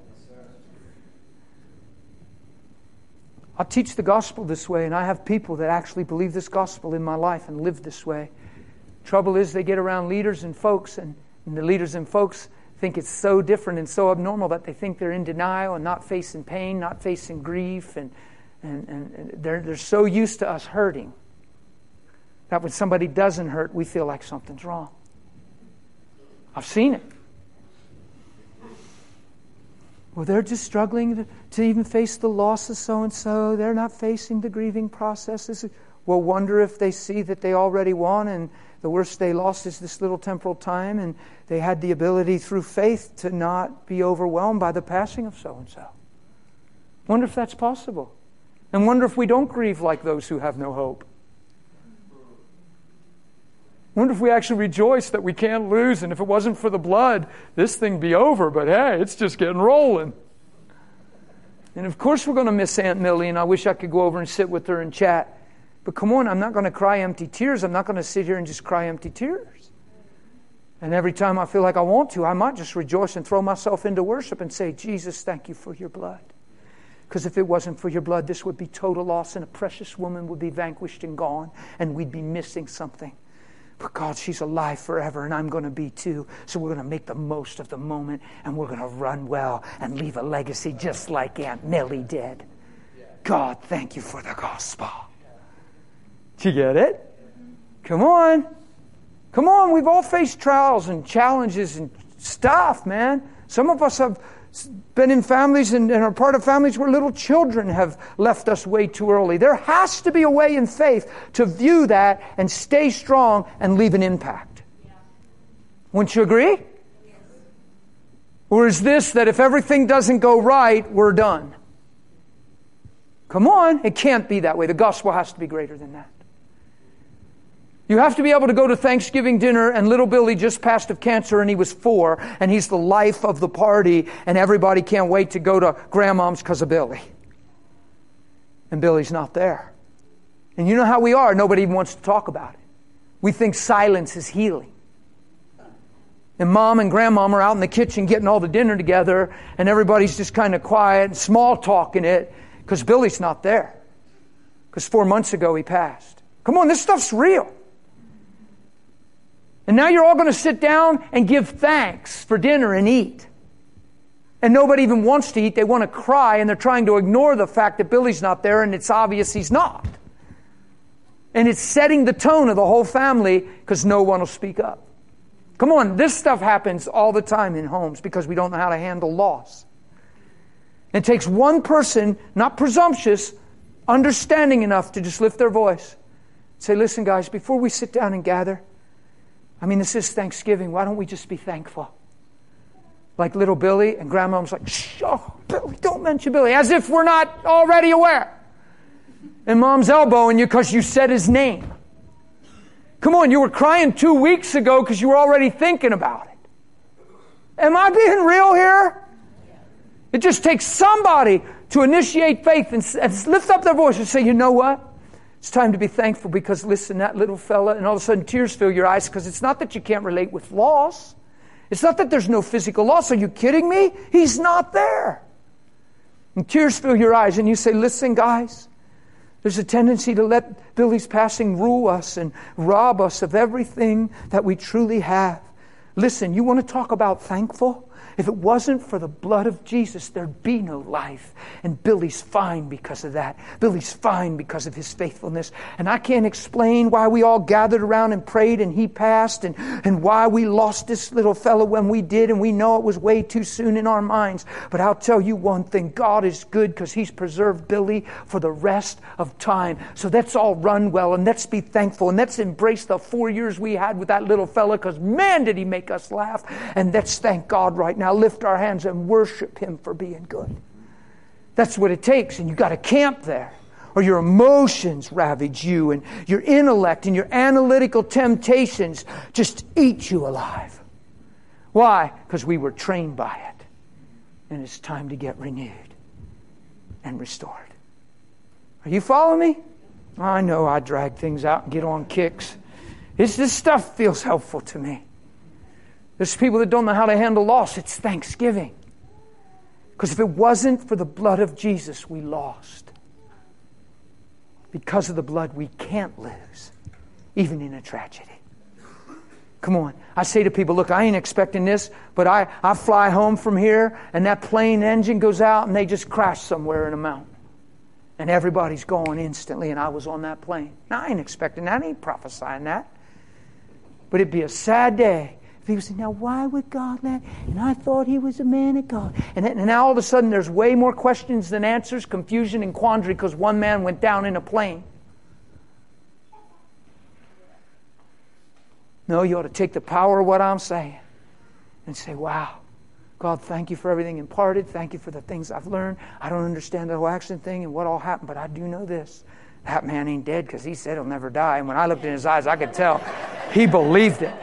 I'll teach the gospel this way, and I have people that actually believe this gospel in my life and live this way. Trouble is they get around leaders and folks, and, and the leaders and folks think it's so different and so abnormal that they think they're in denial and not facing pain, not facing grief, and, and, and they're, they're so used to us hurting that when somebody doesn't hurt, we feel like something's wrong. I've seen it. Well, they're just struggling to, to even face the loss of so-and-so. They're not facing the grieving processes. We'll wonder if they see that they already won, and the worst they lost is this little temporal time, and they had the ability through faith to not be overwhelmed by the passing of so-and-so. Wonder if that's possible. And wonder if we don't grieve like those who have no hope. Wonder if we actually rejoice that we can't lose, and if it wasn't for the blood, this thing be over. But hey, it's just getting rolling. And of course we're going to miss Aunt Millie, and I wish I could go over and sit with her and chat. But come on, I'm not going to cry empty tears. I'm not going to sit here and just cry empty tears. And every time I feel like I want to, I might just rejoice and throw myself into worship and say, Jesus, thank you for your blood. Because if it wasn't for your blood, this would be total loss, and a precious woman would be vanquished and gone, and we'd be missing something. But God, she's alive forever, and I'm going to be too. So we're going to make the most of the moment, and we're going to run well and leave a legacy just like Aunt Millie did. God, thank you for the gospel. Did you get it? Come on. Come on. We've all faced trials and challenges and stuff, man. Some of us have been in families and, and are part of families where little children have left us way too early. There has to be a way in faith to view that and stay strong and leave an impact. Yeah. Wouldn't you agree? Yes. Or is this that if everything doesn't go right, we're done? Come on, it can't be that way. The gospel has to be greater than that. You have to be able to go to Thanksgiving dinner, and little Billy just passed of cancer and he was four, and he's the life of the party, and everybody can't wait to go to grandmom's because of Billy. And Billy's not there. And you know how we are. Nobody even wants to talk about it. We think silence is healing. And mom and grandmom are out in the kitchen getting all the dinner together, and everybody's just kind of quiet and small talking it because Billy's not there. Because four months ago he passed. Come on, this stuff's real. And now you're all going to sit down and give thanks for dinner and eat. And nobody even wants to eat. They want to cry, and they're trying to ignore the fact that Billy's not there, and it's obvious he's not. And it's setting the tone of the whole family because no one will speak up. Come on, this stuff happens all the time in homes because we don't know how to handle loss. It takes one person, not presumptuous, understanding enough to just lift their voice. Say, listen guys, before we sit down and gather, I mean, this is Thanksgiving. Why don't we just be thankful? Like little Billy, and grandmom's like, shh, oh, Billy, don't mention Billy. As if we're not already aware. And mom's elbowing you because you said his name. Come on, you were crying two weeks ago because you were already thinking about it. Am I being real here? It just takes somebody to initiate faith and, and lift up their voice and say, you know what? It's time to be thankful because, listen, that little fella, and all of a sudden tears fill your eyes because it's not that you can't relate with loss. It's not that there's no physical loss. Are you kidding me? He's not there. And tears fill your eyes and you say, listen, guys, there's a tendency to let Billy's passing rule us and rob us of everything that we truly have. Listen, you want to talk about thankful? If it wasn't for the blood of Jesus, there'd be no life. And Billy's fine because of that. Billy's fine because of his faithfulness. And I can't explain why we all gathered around and prayed and he passed and, and why we lost this little fellow when we did. And we know it was way too soon in our minds. But I'll tell you one thing. God is good because he's preserved Billy for the rest of time. So let's all run well and let's be thankful. And let's embrace the four years we had with that little fella because man, did he make us laugh. And let's thank God right now. Lift our hands and worship him for being good. That's what it takes. And you got to camp there. Or your emotions ravage you and your intellect and your analytical temptations just eat you alive. Why? Because we were trained by it. And it's time to get renewed and restored. Are you following me? I know I drag things out and get on kicks. It's, this stuff feels helpful to me. There's people that don't know how to handle loss. It's Thanksgiving. Because if it wasn't for the blood of Jesus, we lost. Because of the blood, we can't lose, even in a tragedy. Come on. I say to people, look, I ain't expecting this, but I, I fly home from here, and that plane engine goes out, and they just crash somewhere in a mountain. And everybody's gone instantly, and I was on that plane. Now, I ain't expecting that. I ain't prophesying that. But it'd be a sad day. People say, now why would God let? And I thought he was a man of God. And, then, and now all of a sudden there's way more questions than answers, confusion and quandary because one man went down in a plane. No, you ought to take the power of what I'm saying and say, wow, God, thank you for everything imparted. Thank you for the things I've learned. I don't understand the whole accident thing and what all happened, but I do know this. That man ain't dead because he said he'll never die. And when I looked in his eyes, I could tell. He believed it.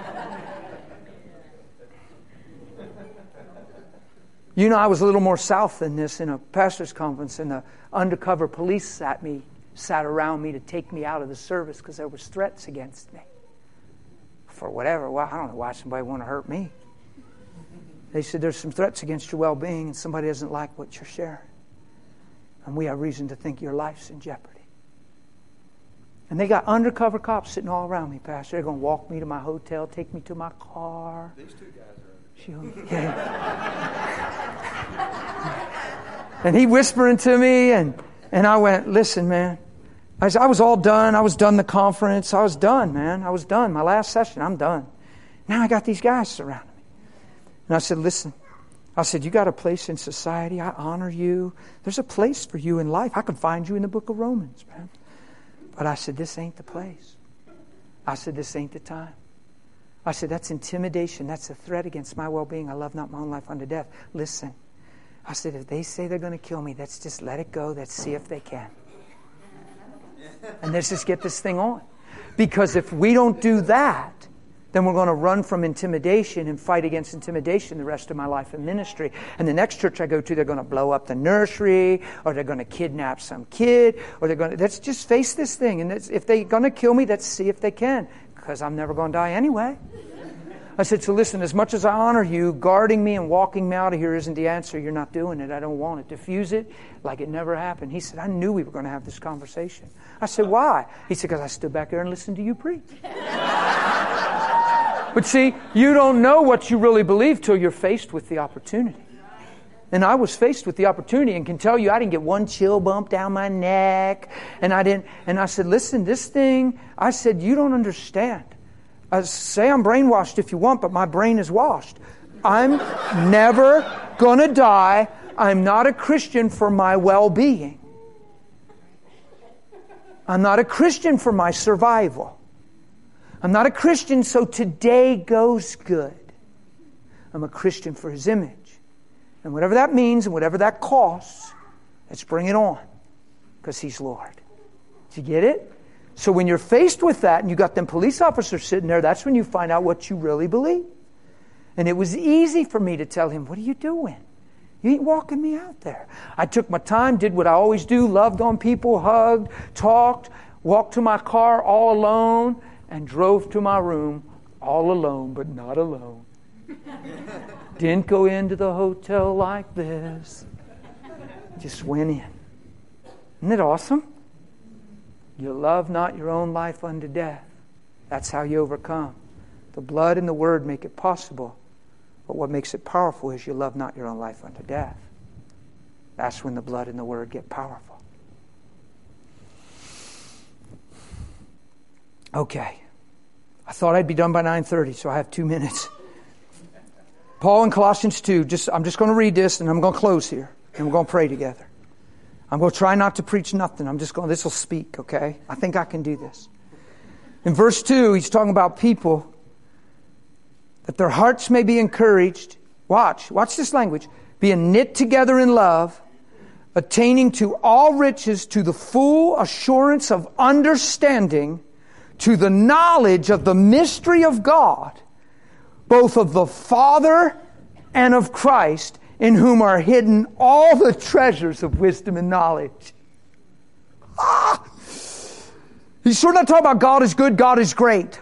You know, I was a little more south than this in a pastor's conference, and the undercover police sat me, sat around me to take me out of the service because there was threats against me. For whatever, well, I don't know why somebody would want to hurt me. They said, there's some threats against your well-being, and somebody doesn't like what you're sharing. And we have reason to think your life's in jeopardy. And they got undercover cops sitting all around me, Pastor. They're going to walk me to my hotel, take me to my car. These two guys are She, yeah. And he whispering to me, and, and I went, listen, man. I, I was all done. I was done the conference. I was done, man. I was done. My last session, I'm done. Now I got these guys surrounding me. And I said, listen. I said, you got a place in society. I honor you. There's a place for you in life. I can find you in the book of Romans, man. But I said, this ain't the place. I said, this ain't the time. I said, that's intimidation. That's a threat against my well-being. I love not my own life unto death. Listen. I said, if they say they're going to kill me, let's just let it go. Let's see if they can. And let's just get this thing on. Because if we don't do that, then we're going to run from intimidation and fight against intimidation the rest of my life in ministry. And the next church I go to, they're going to blow up the nursery, or they're going to kidnap some kid, or they're going to, let's just face this thing. And if they're going to kill me, let's see if they can. Because I'm never going to die anyway. I said, so listen, as much as I honor you, guarding me and walking me out of here isn't the answer. You're not doing it. I don't want it. Diffuse it like it never happened. He said, I knew we were going to have this conversation. I said, why? He said, because I stood back there and listened to you preach. But see, you don't know what you really believe till you're faced with the opportunity. And I was faced with the opportunity and can tell you I didn't get one chill bump down my neck. And I didn't. And I said, listen, this thing, I said, you don't understand. I say I'm brainwashed if you want, but my brain is washed. I'm never going to die. I'm not a Christian for my well-being. I'm not a Christian for my survival. I'm not a Christian so today goes good. I'm a Christian for His image. And whatever that means and whatever that costs, let's bring it on. Because He's Lord. Did you get it? So when you're faced with that and you got them police officers sitting there, that's when you find out what you really believe. And it was easy for me to tell him, what are you doing? You ain't walking me out there. I took my time, did what I always do, loved on people, hugged, talked, walked to my car all alone, and drove to my room all alone, but not alone. Didn't go into the hotel like this. Just went in. Isn't it awesome? You love not your own life unto death. That's how you overcome. The blood and the Word make it possible. But what makes it powerful is you love not your own life unto death. That's when the blood and the Word get powerful. Okay. I thought I'd be done by nine thirty, so I have two minutes. Paul in Colossians two, just I'm just going to read this and I'm going to close here. And we're going to pray together. I'm going to try not to preach nothing. I'm just going, this will speak, okay? I think I can do this. In verse two, he's talking about people that their hearts may be encouraged. Watch, watch this language. Being knit together in love, attaining to all riches, to the full assurance of understanding, to the knowledge of the mystery of God, both of the Father and of Christ, in whom are hidden all the treasures of wisdom and knowledge. Ah! He's sure not talking about God is good, God is great.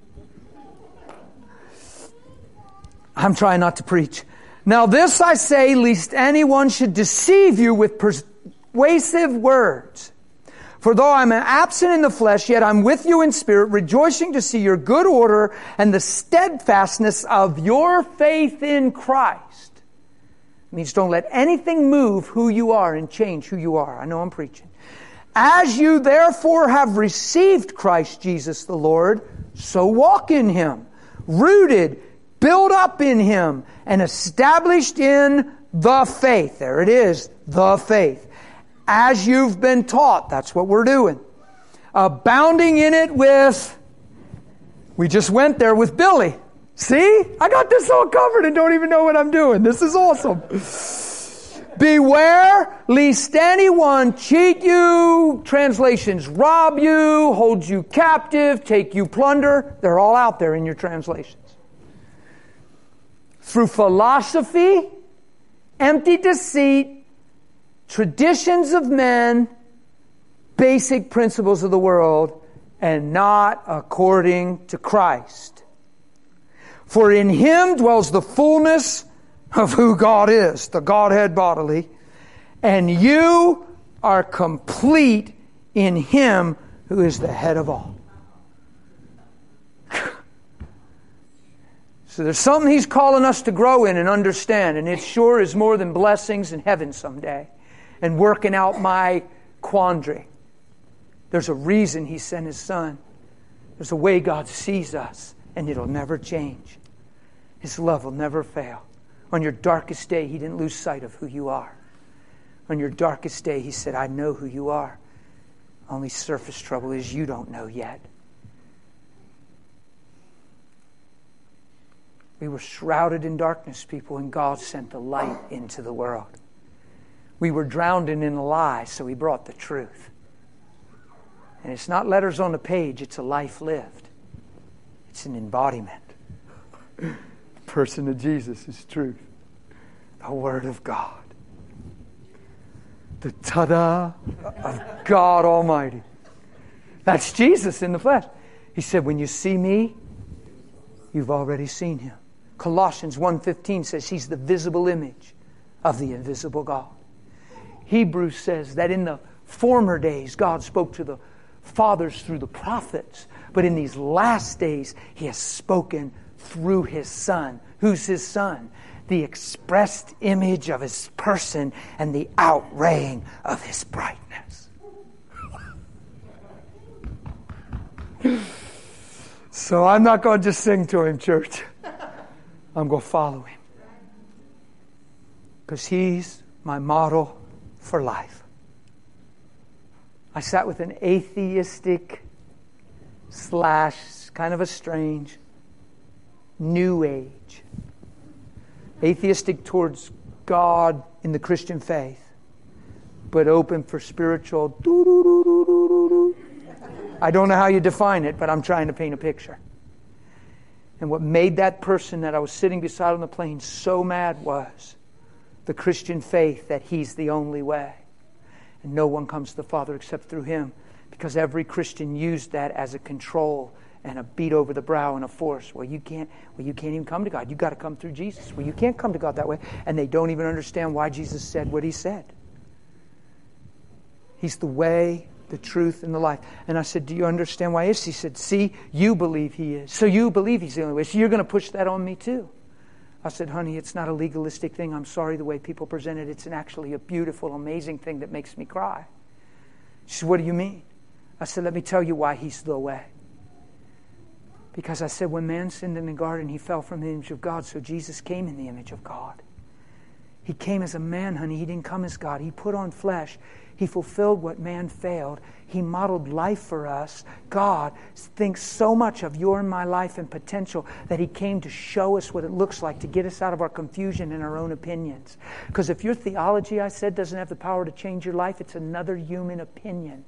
I'm trying not to preach. Now this I say, lest anyone should deceive you with persuasive words. For though I'm absent in the flesh, yet I'm with you in spirit, rejoicing to see your good order and the steadfastness of your faith in Christ. It means don't let anything move who you are and change who you are. I know I'm preaching. As you therefore have received Christ Jesus the Lord, so walk in Him, rooted, built up in Him, and established in the faith. There it is, the faith. As you've been taught, that's what we're doing. Abounding in it with, we just went there with Billy. See? I got this all covered and don't even know what I'm doing. This is awesome. Beware lest anyone cheat you, translations rob you, hold you captive, take you plunder. They're all out there in your translations. Through philosophy, empty deceit, traditions of men, basic principles of the world, and not according to Christ. For in Him dwells the fullness of who God is, the Godhead bodily, and you are complete in Him who is the head of all. So there's something He's calling us to grow in and understand, and it sure is more than blessings in heaven someday and working out my quandary. There's a reason He sent His Son. There's a way God sees us, and it'll never change. His love will never fail. On your darkest day, He didn't lose sight of who you are. On your darkest day, He said, I know who you are. Only surface trouble is you don't know yet. We were shrouded in darkness, people, and God sent the light into the world. We were drowned in a lie, so He brought the truth. And it's not letters on a page, it's a life lived. It's an embodiment. The person of Jesus is truth. The Word of God. The ta-da of God Almighty. That's Jesus in the flesh. He said, when you see me, you've already seen Him. Colossians one fifteen says He's the visible image of the invisible God. Hebrews says that in the former days, God spoke to the fathers through the prophets. But in these last days, He has spoken through His Son. Who's His Son? The expressed image of His person and the outraying of His brightness. So I'm not going to just sing to Him, church. I'm going to follow Him. Because He's my model for life. I sat with an atheistic slash kind of a strange New Age. Atheistic towards God in the Christian faith, but open for spiritual doo-doo-doo-doo-doo-doo. I don't know how you define it, but I'm trying to paint a picture. And what made that person that I was sitting beside on the plane so mad was the Christian faith that He's the only way. And no one comes to the Father except through Him. Because every Christian used that as a control and a beat over the brow and a force. Well, you can't, well, you can't even come to God. You've got to come through Jesus. Well, you can't come to God that way. And they don't even understand why Jesus said what He said. He's the way, the truth, and the life. And I said, do you understand why He is? He said, see, you believe He is. So you believe He's the only way. So you're going to push that on me too. I said, honey, it's not a legalistic thing. I'm sorry the way people present it. It's an actually a beautiful, amazing thing that makes me cry. She said, what do you mean? I said, let me tell you why He's the way. Because I said, when man sinned in the garden, he fell from the image of God. So Jesus came in the image of God. He came as a man, honey. He didn't come as God. He put on flesh. He fulfilled what man failed. He modeled life for us. God thinks so much of your and my life and potential that He came to show us what it looks like, to get us out of our confusion and our own opinions. Because if your theology, I said, doesn't have the power to change your life, it's another human opinion.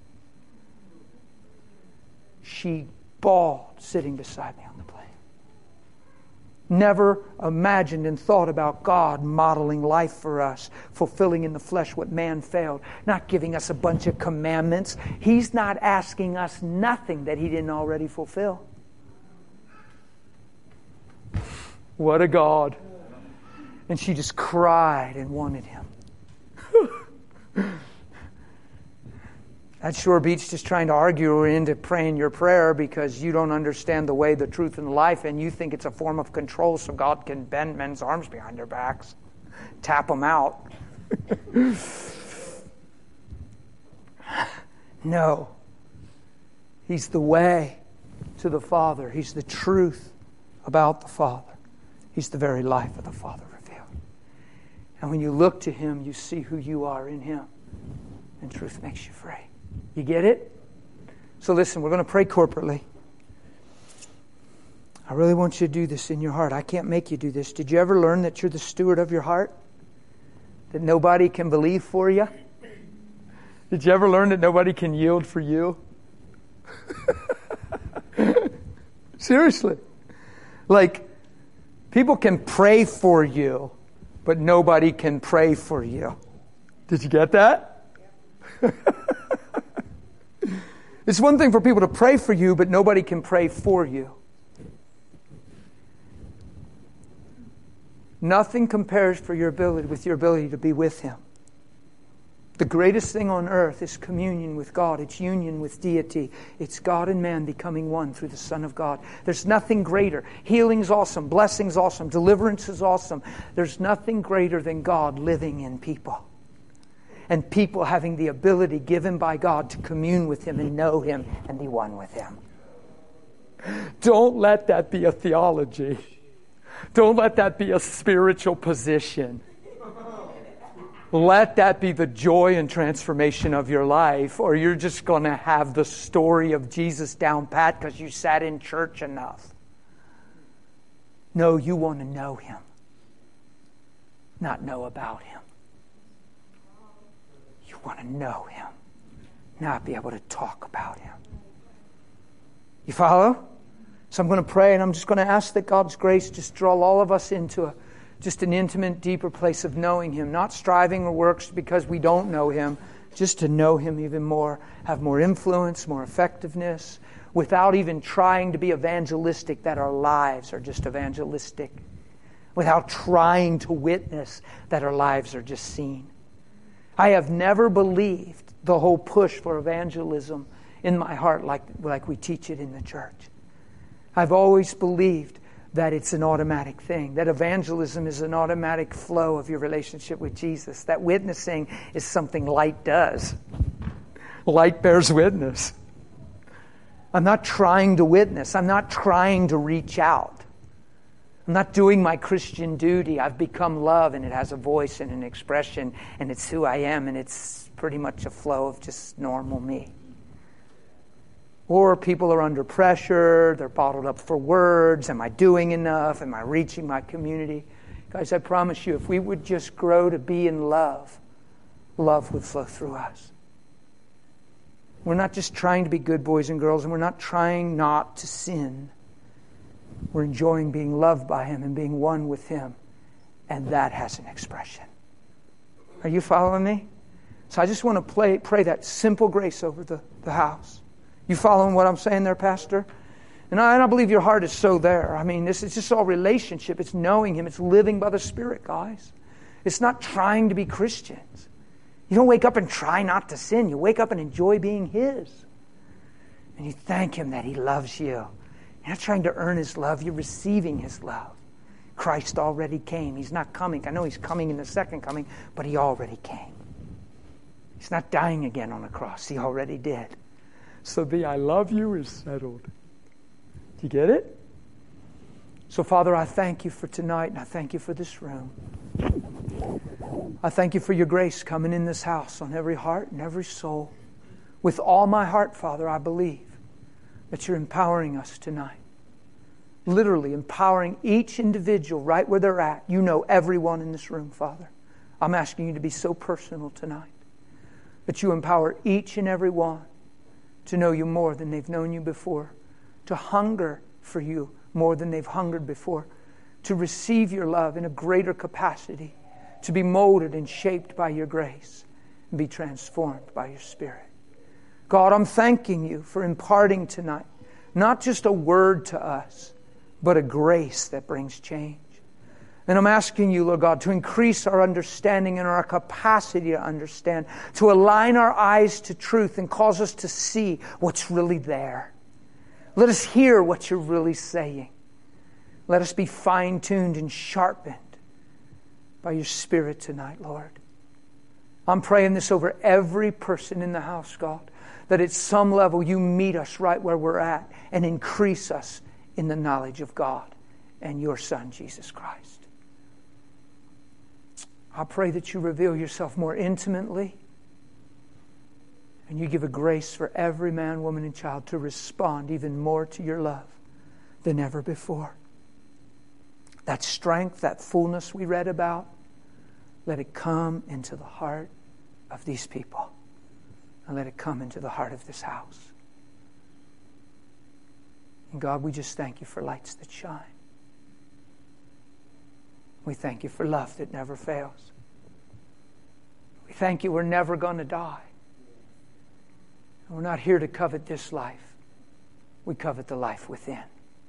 She bawled sitting beside me on the plane. Never imagined and thought about God modeling life for us, fulfilling in the flesh what man failed, not giving us a bunch of commandments. He's not asking us nothing that He didn't already fulfill. What a God. And she just cried and wanted Him. At Shore Beach, just trying to argue her into praying your prayer because you don't understand the way, the truth, and the life, and you think it's a form of control so God can bend men's arms behind their backs, tap them out. No. He's the way to the Father. He's the truth about the Father. He's the very life of the Father revealed. And when you look to Him, you see who you are in Him. And truth makes you free. You get it? So listen, we're going to pray corporately. I really want you to do this in your heart. I can't make you do this. Did you ever learn that you're the steward of your heart? that nobody can believe for you? Did you ever learn that nobody can yield for you? Seriously. Like, people can pray for you, but nobody can pray for you. Did you get that? It's one thing for people to pray for you, but nobody can pray for you. Nothing compares for your ability with your ability to be with Him. The greatest thing on earth is communion with God. It's union with deity. It's God and man becoming one through the Son of God. There's nothing greater. Healing's awesome. Blessing's awesome. Deliverance is awesome. There's nothing greater than God living in people. And people having the ability given by God to commune with Him and know Him and be one with Him. Don't let that be a theology. Don't let that be a spiritual position. Let that be the joy and transformation of your life, or you're just going to have the story of Jesus down pat because you sat in church enough. No, you want to know Him, not know about Him. You want to know Him, not be able to talk about Him. You follow? So I'm going to pray, and I'm just going to ask that God's grace just draw all of us into a, just an intimate, deeper place of knowing Him, not striving or works because we don't know Him, just to know Him even more, have more influence, more effectiveness, without even trying to be evangelistic, that our lives are just evangelistic, without trying to witness, that our lives are just seen. I have never believed the whole push for evangelism in my heart like, like we teach it in the church. I've always believed that it's an automatic thing, that evangelism is an automatic flow of your relationship with Jesus, that witnessing is something light does. Light bears witness. I'm not trying to witness. I'm not trying to reach out. I'm not doing my Christian duty. I've become love, and it has a voice and an expression, and it's who I am, and it's pretty much a flow of just normal me. Or people are under pressure, they're bottled up for words. Am I doing enough? Am I reaching my community? Guys, I promise you, if we would just grow to be in love, love would flow through us. We're not just trying to be good boys and girls, and we're not trying not to sin. We're enjoying being loved by Him and being one with Him. And that has an expression. Are you following me? So I just want to play, pray that simple grace over the, the house. You following what I'm saying there, Pastor? And I, and I believe your heart is so there. I mean, this is just all relationship. It's knowing Him. It's living by the Spirit, guys. It's not trying to be Christians. You don't wake up and try not to sin. You wake up and enjoy being His. And you thank Him that He loves you. You're not trying to earn His love. You're receiving His love. Christ already came. He's not coming. I know He's coming in the second coming, but He already came. He's not dying again on the cross. He already did. So the I love you is settled. Do you get it? So, Father, I thank you for tonight, and I thank you for this room. I thank you for your grace coming in this house on every heart and every soul. With all my heart, Father, I believe that you're empowering us tonight. Literally empowering each individual right where they're at. You know everyone in this room, Father. I'm asking you to be so personal tonight. That you empower each and every one to know you more than they've known you before, to hunger for you more than they've hungered before, to receive your love in a greater capacity, to be molded and shaped by your grace, and be transformed by your Spirit. God, I'm thanking you for imparting tonight, not just a word to us, but a grace that brings change. And I'm asking you, Lord God, to increase our understanding and our capacity to understand, to align our eyes to truth and cause us to see what's really there. Let us hear what you're really saying. Let us be fine-tuned and sharpened by your Spirit tonight, Lord. I'm praying this over every person in the house, God, that at some level you meet us right where we're at and increase us in the knowledge of God and your Son, Jesus Christ. I pray that you reveal yourself more intimately and you give a grace for every man, woman, and child to respond even more to your love than ever before. That strength, that fullness we read about, let it come into the heart of these people. And let it come into the heart of this house. And God, we just thank you for lights that shine. We thank you for love that never fails. We thank you we're never going to die. And we're not here to covet this life. We covet the life within.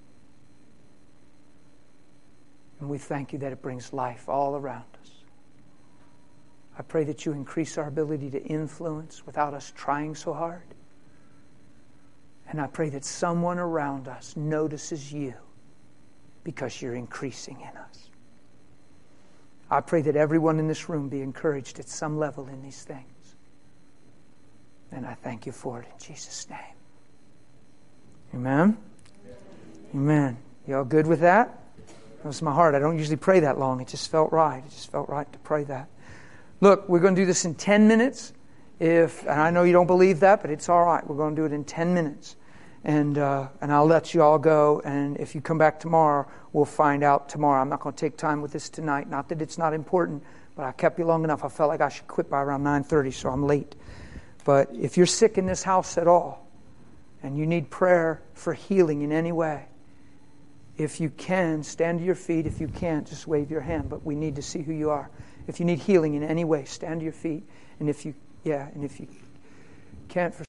And we thank you that it brings life all around us. I pray that you increase our ability to influence without us trying so hard. And I pray that someone around us notices you because you're increasing in us. I pray that everyone in this room be encouraged at some level in these things. And I thank you for it in Jesus' name. Amen? Amen. You all good with that? That was my heart. I don't usually pray that long. It just felt right. It just felt right to pray that. Look, we're going to do this in ten minutes. If and I know you don't believe that, but it's all right. We're going to do it in ten minutes. And uh, and I'll let you all go. And if you come back tomorrow, we'll find out tomorrow. I'm not going to take time with this tonight. Not that it's not important, but I kept you long enough. I felt like I should quit by around nine thirty, so I'm late. But if you're sick in this house at all, and you need prayer for healing in any way, if you can, stand to your feet. If you can't, just wave your hand. But we need to see who you are. If you need healing in any way, stand to your feet. And if you, yeah, and if you can't for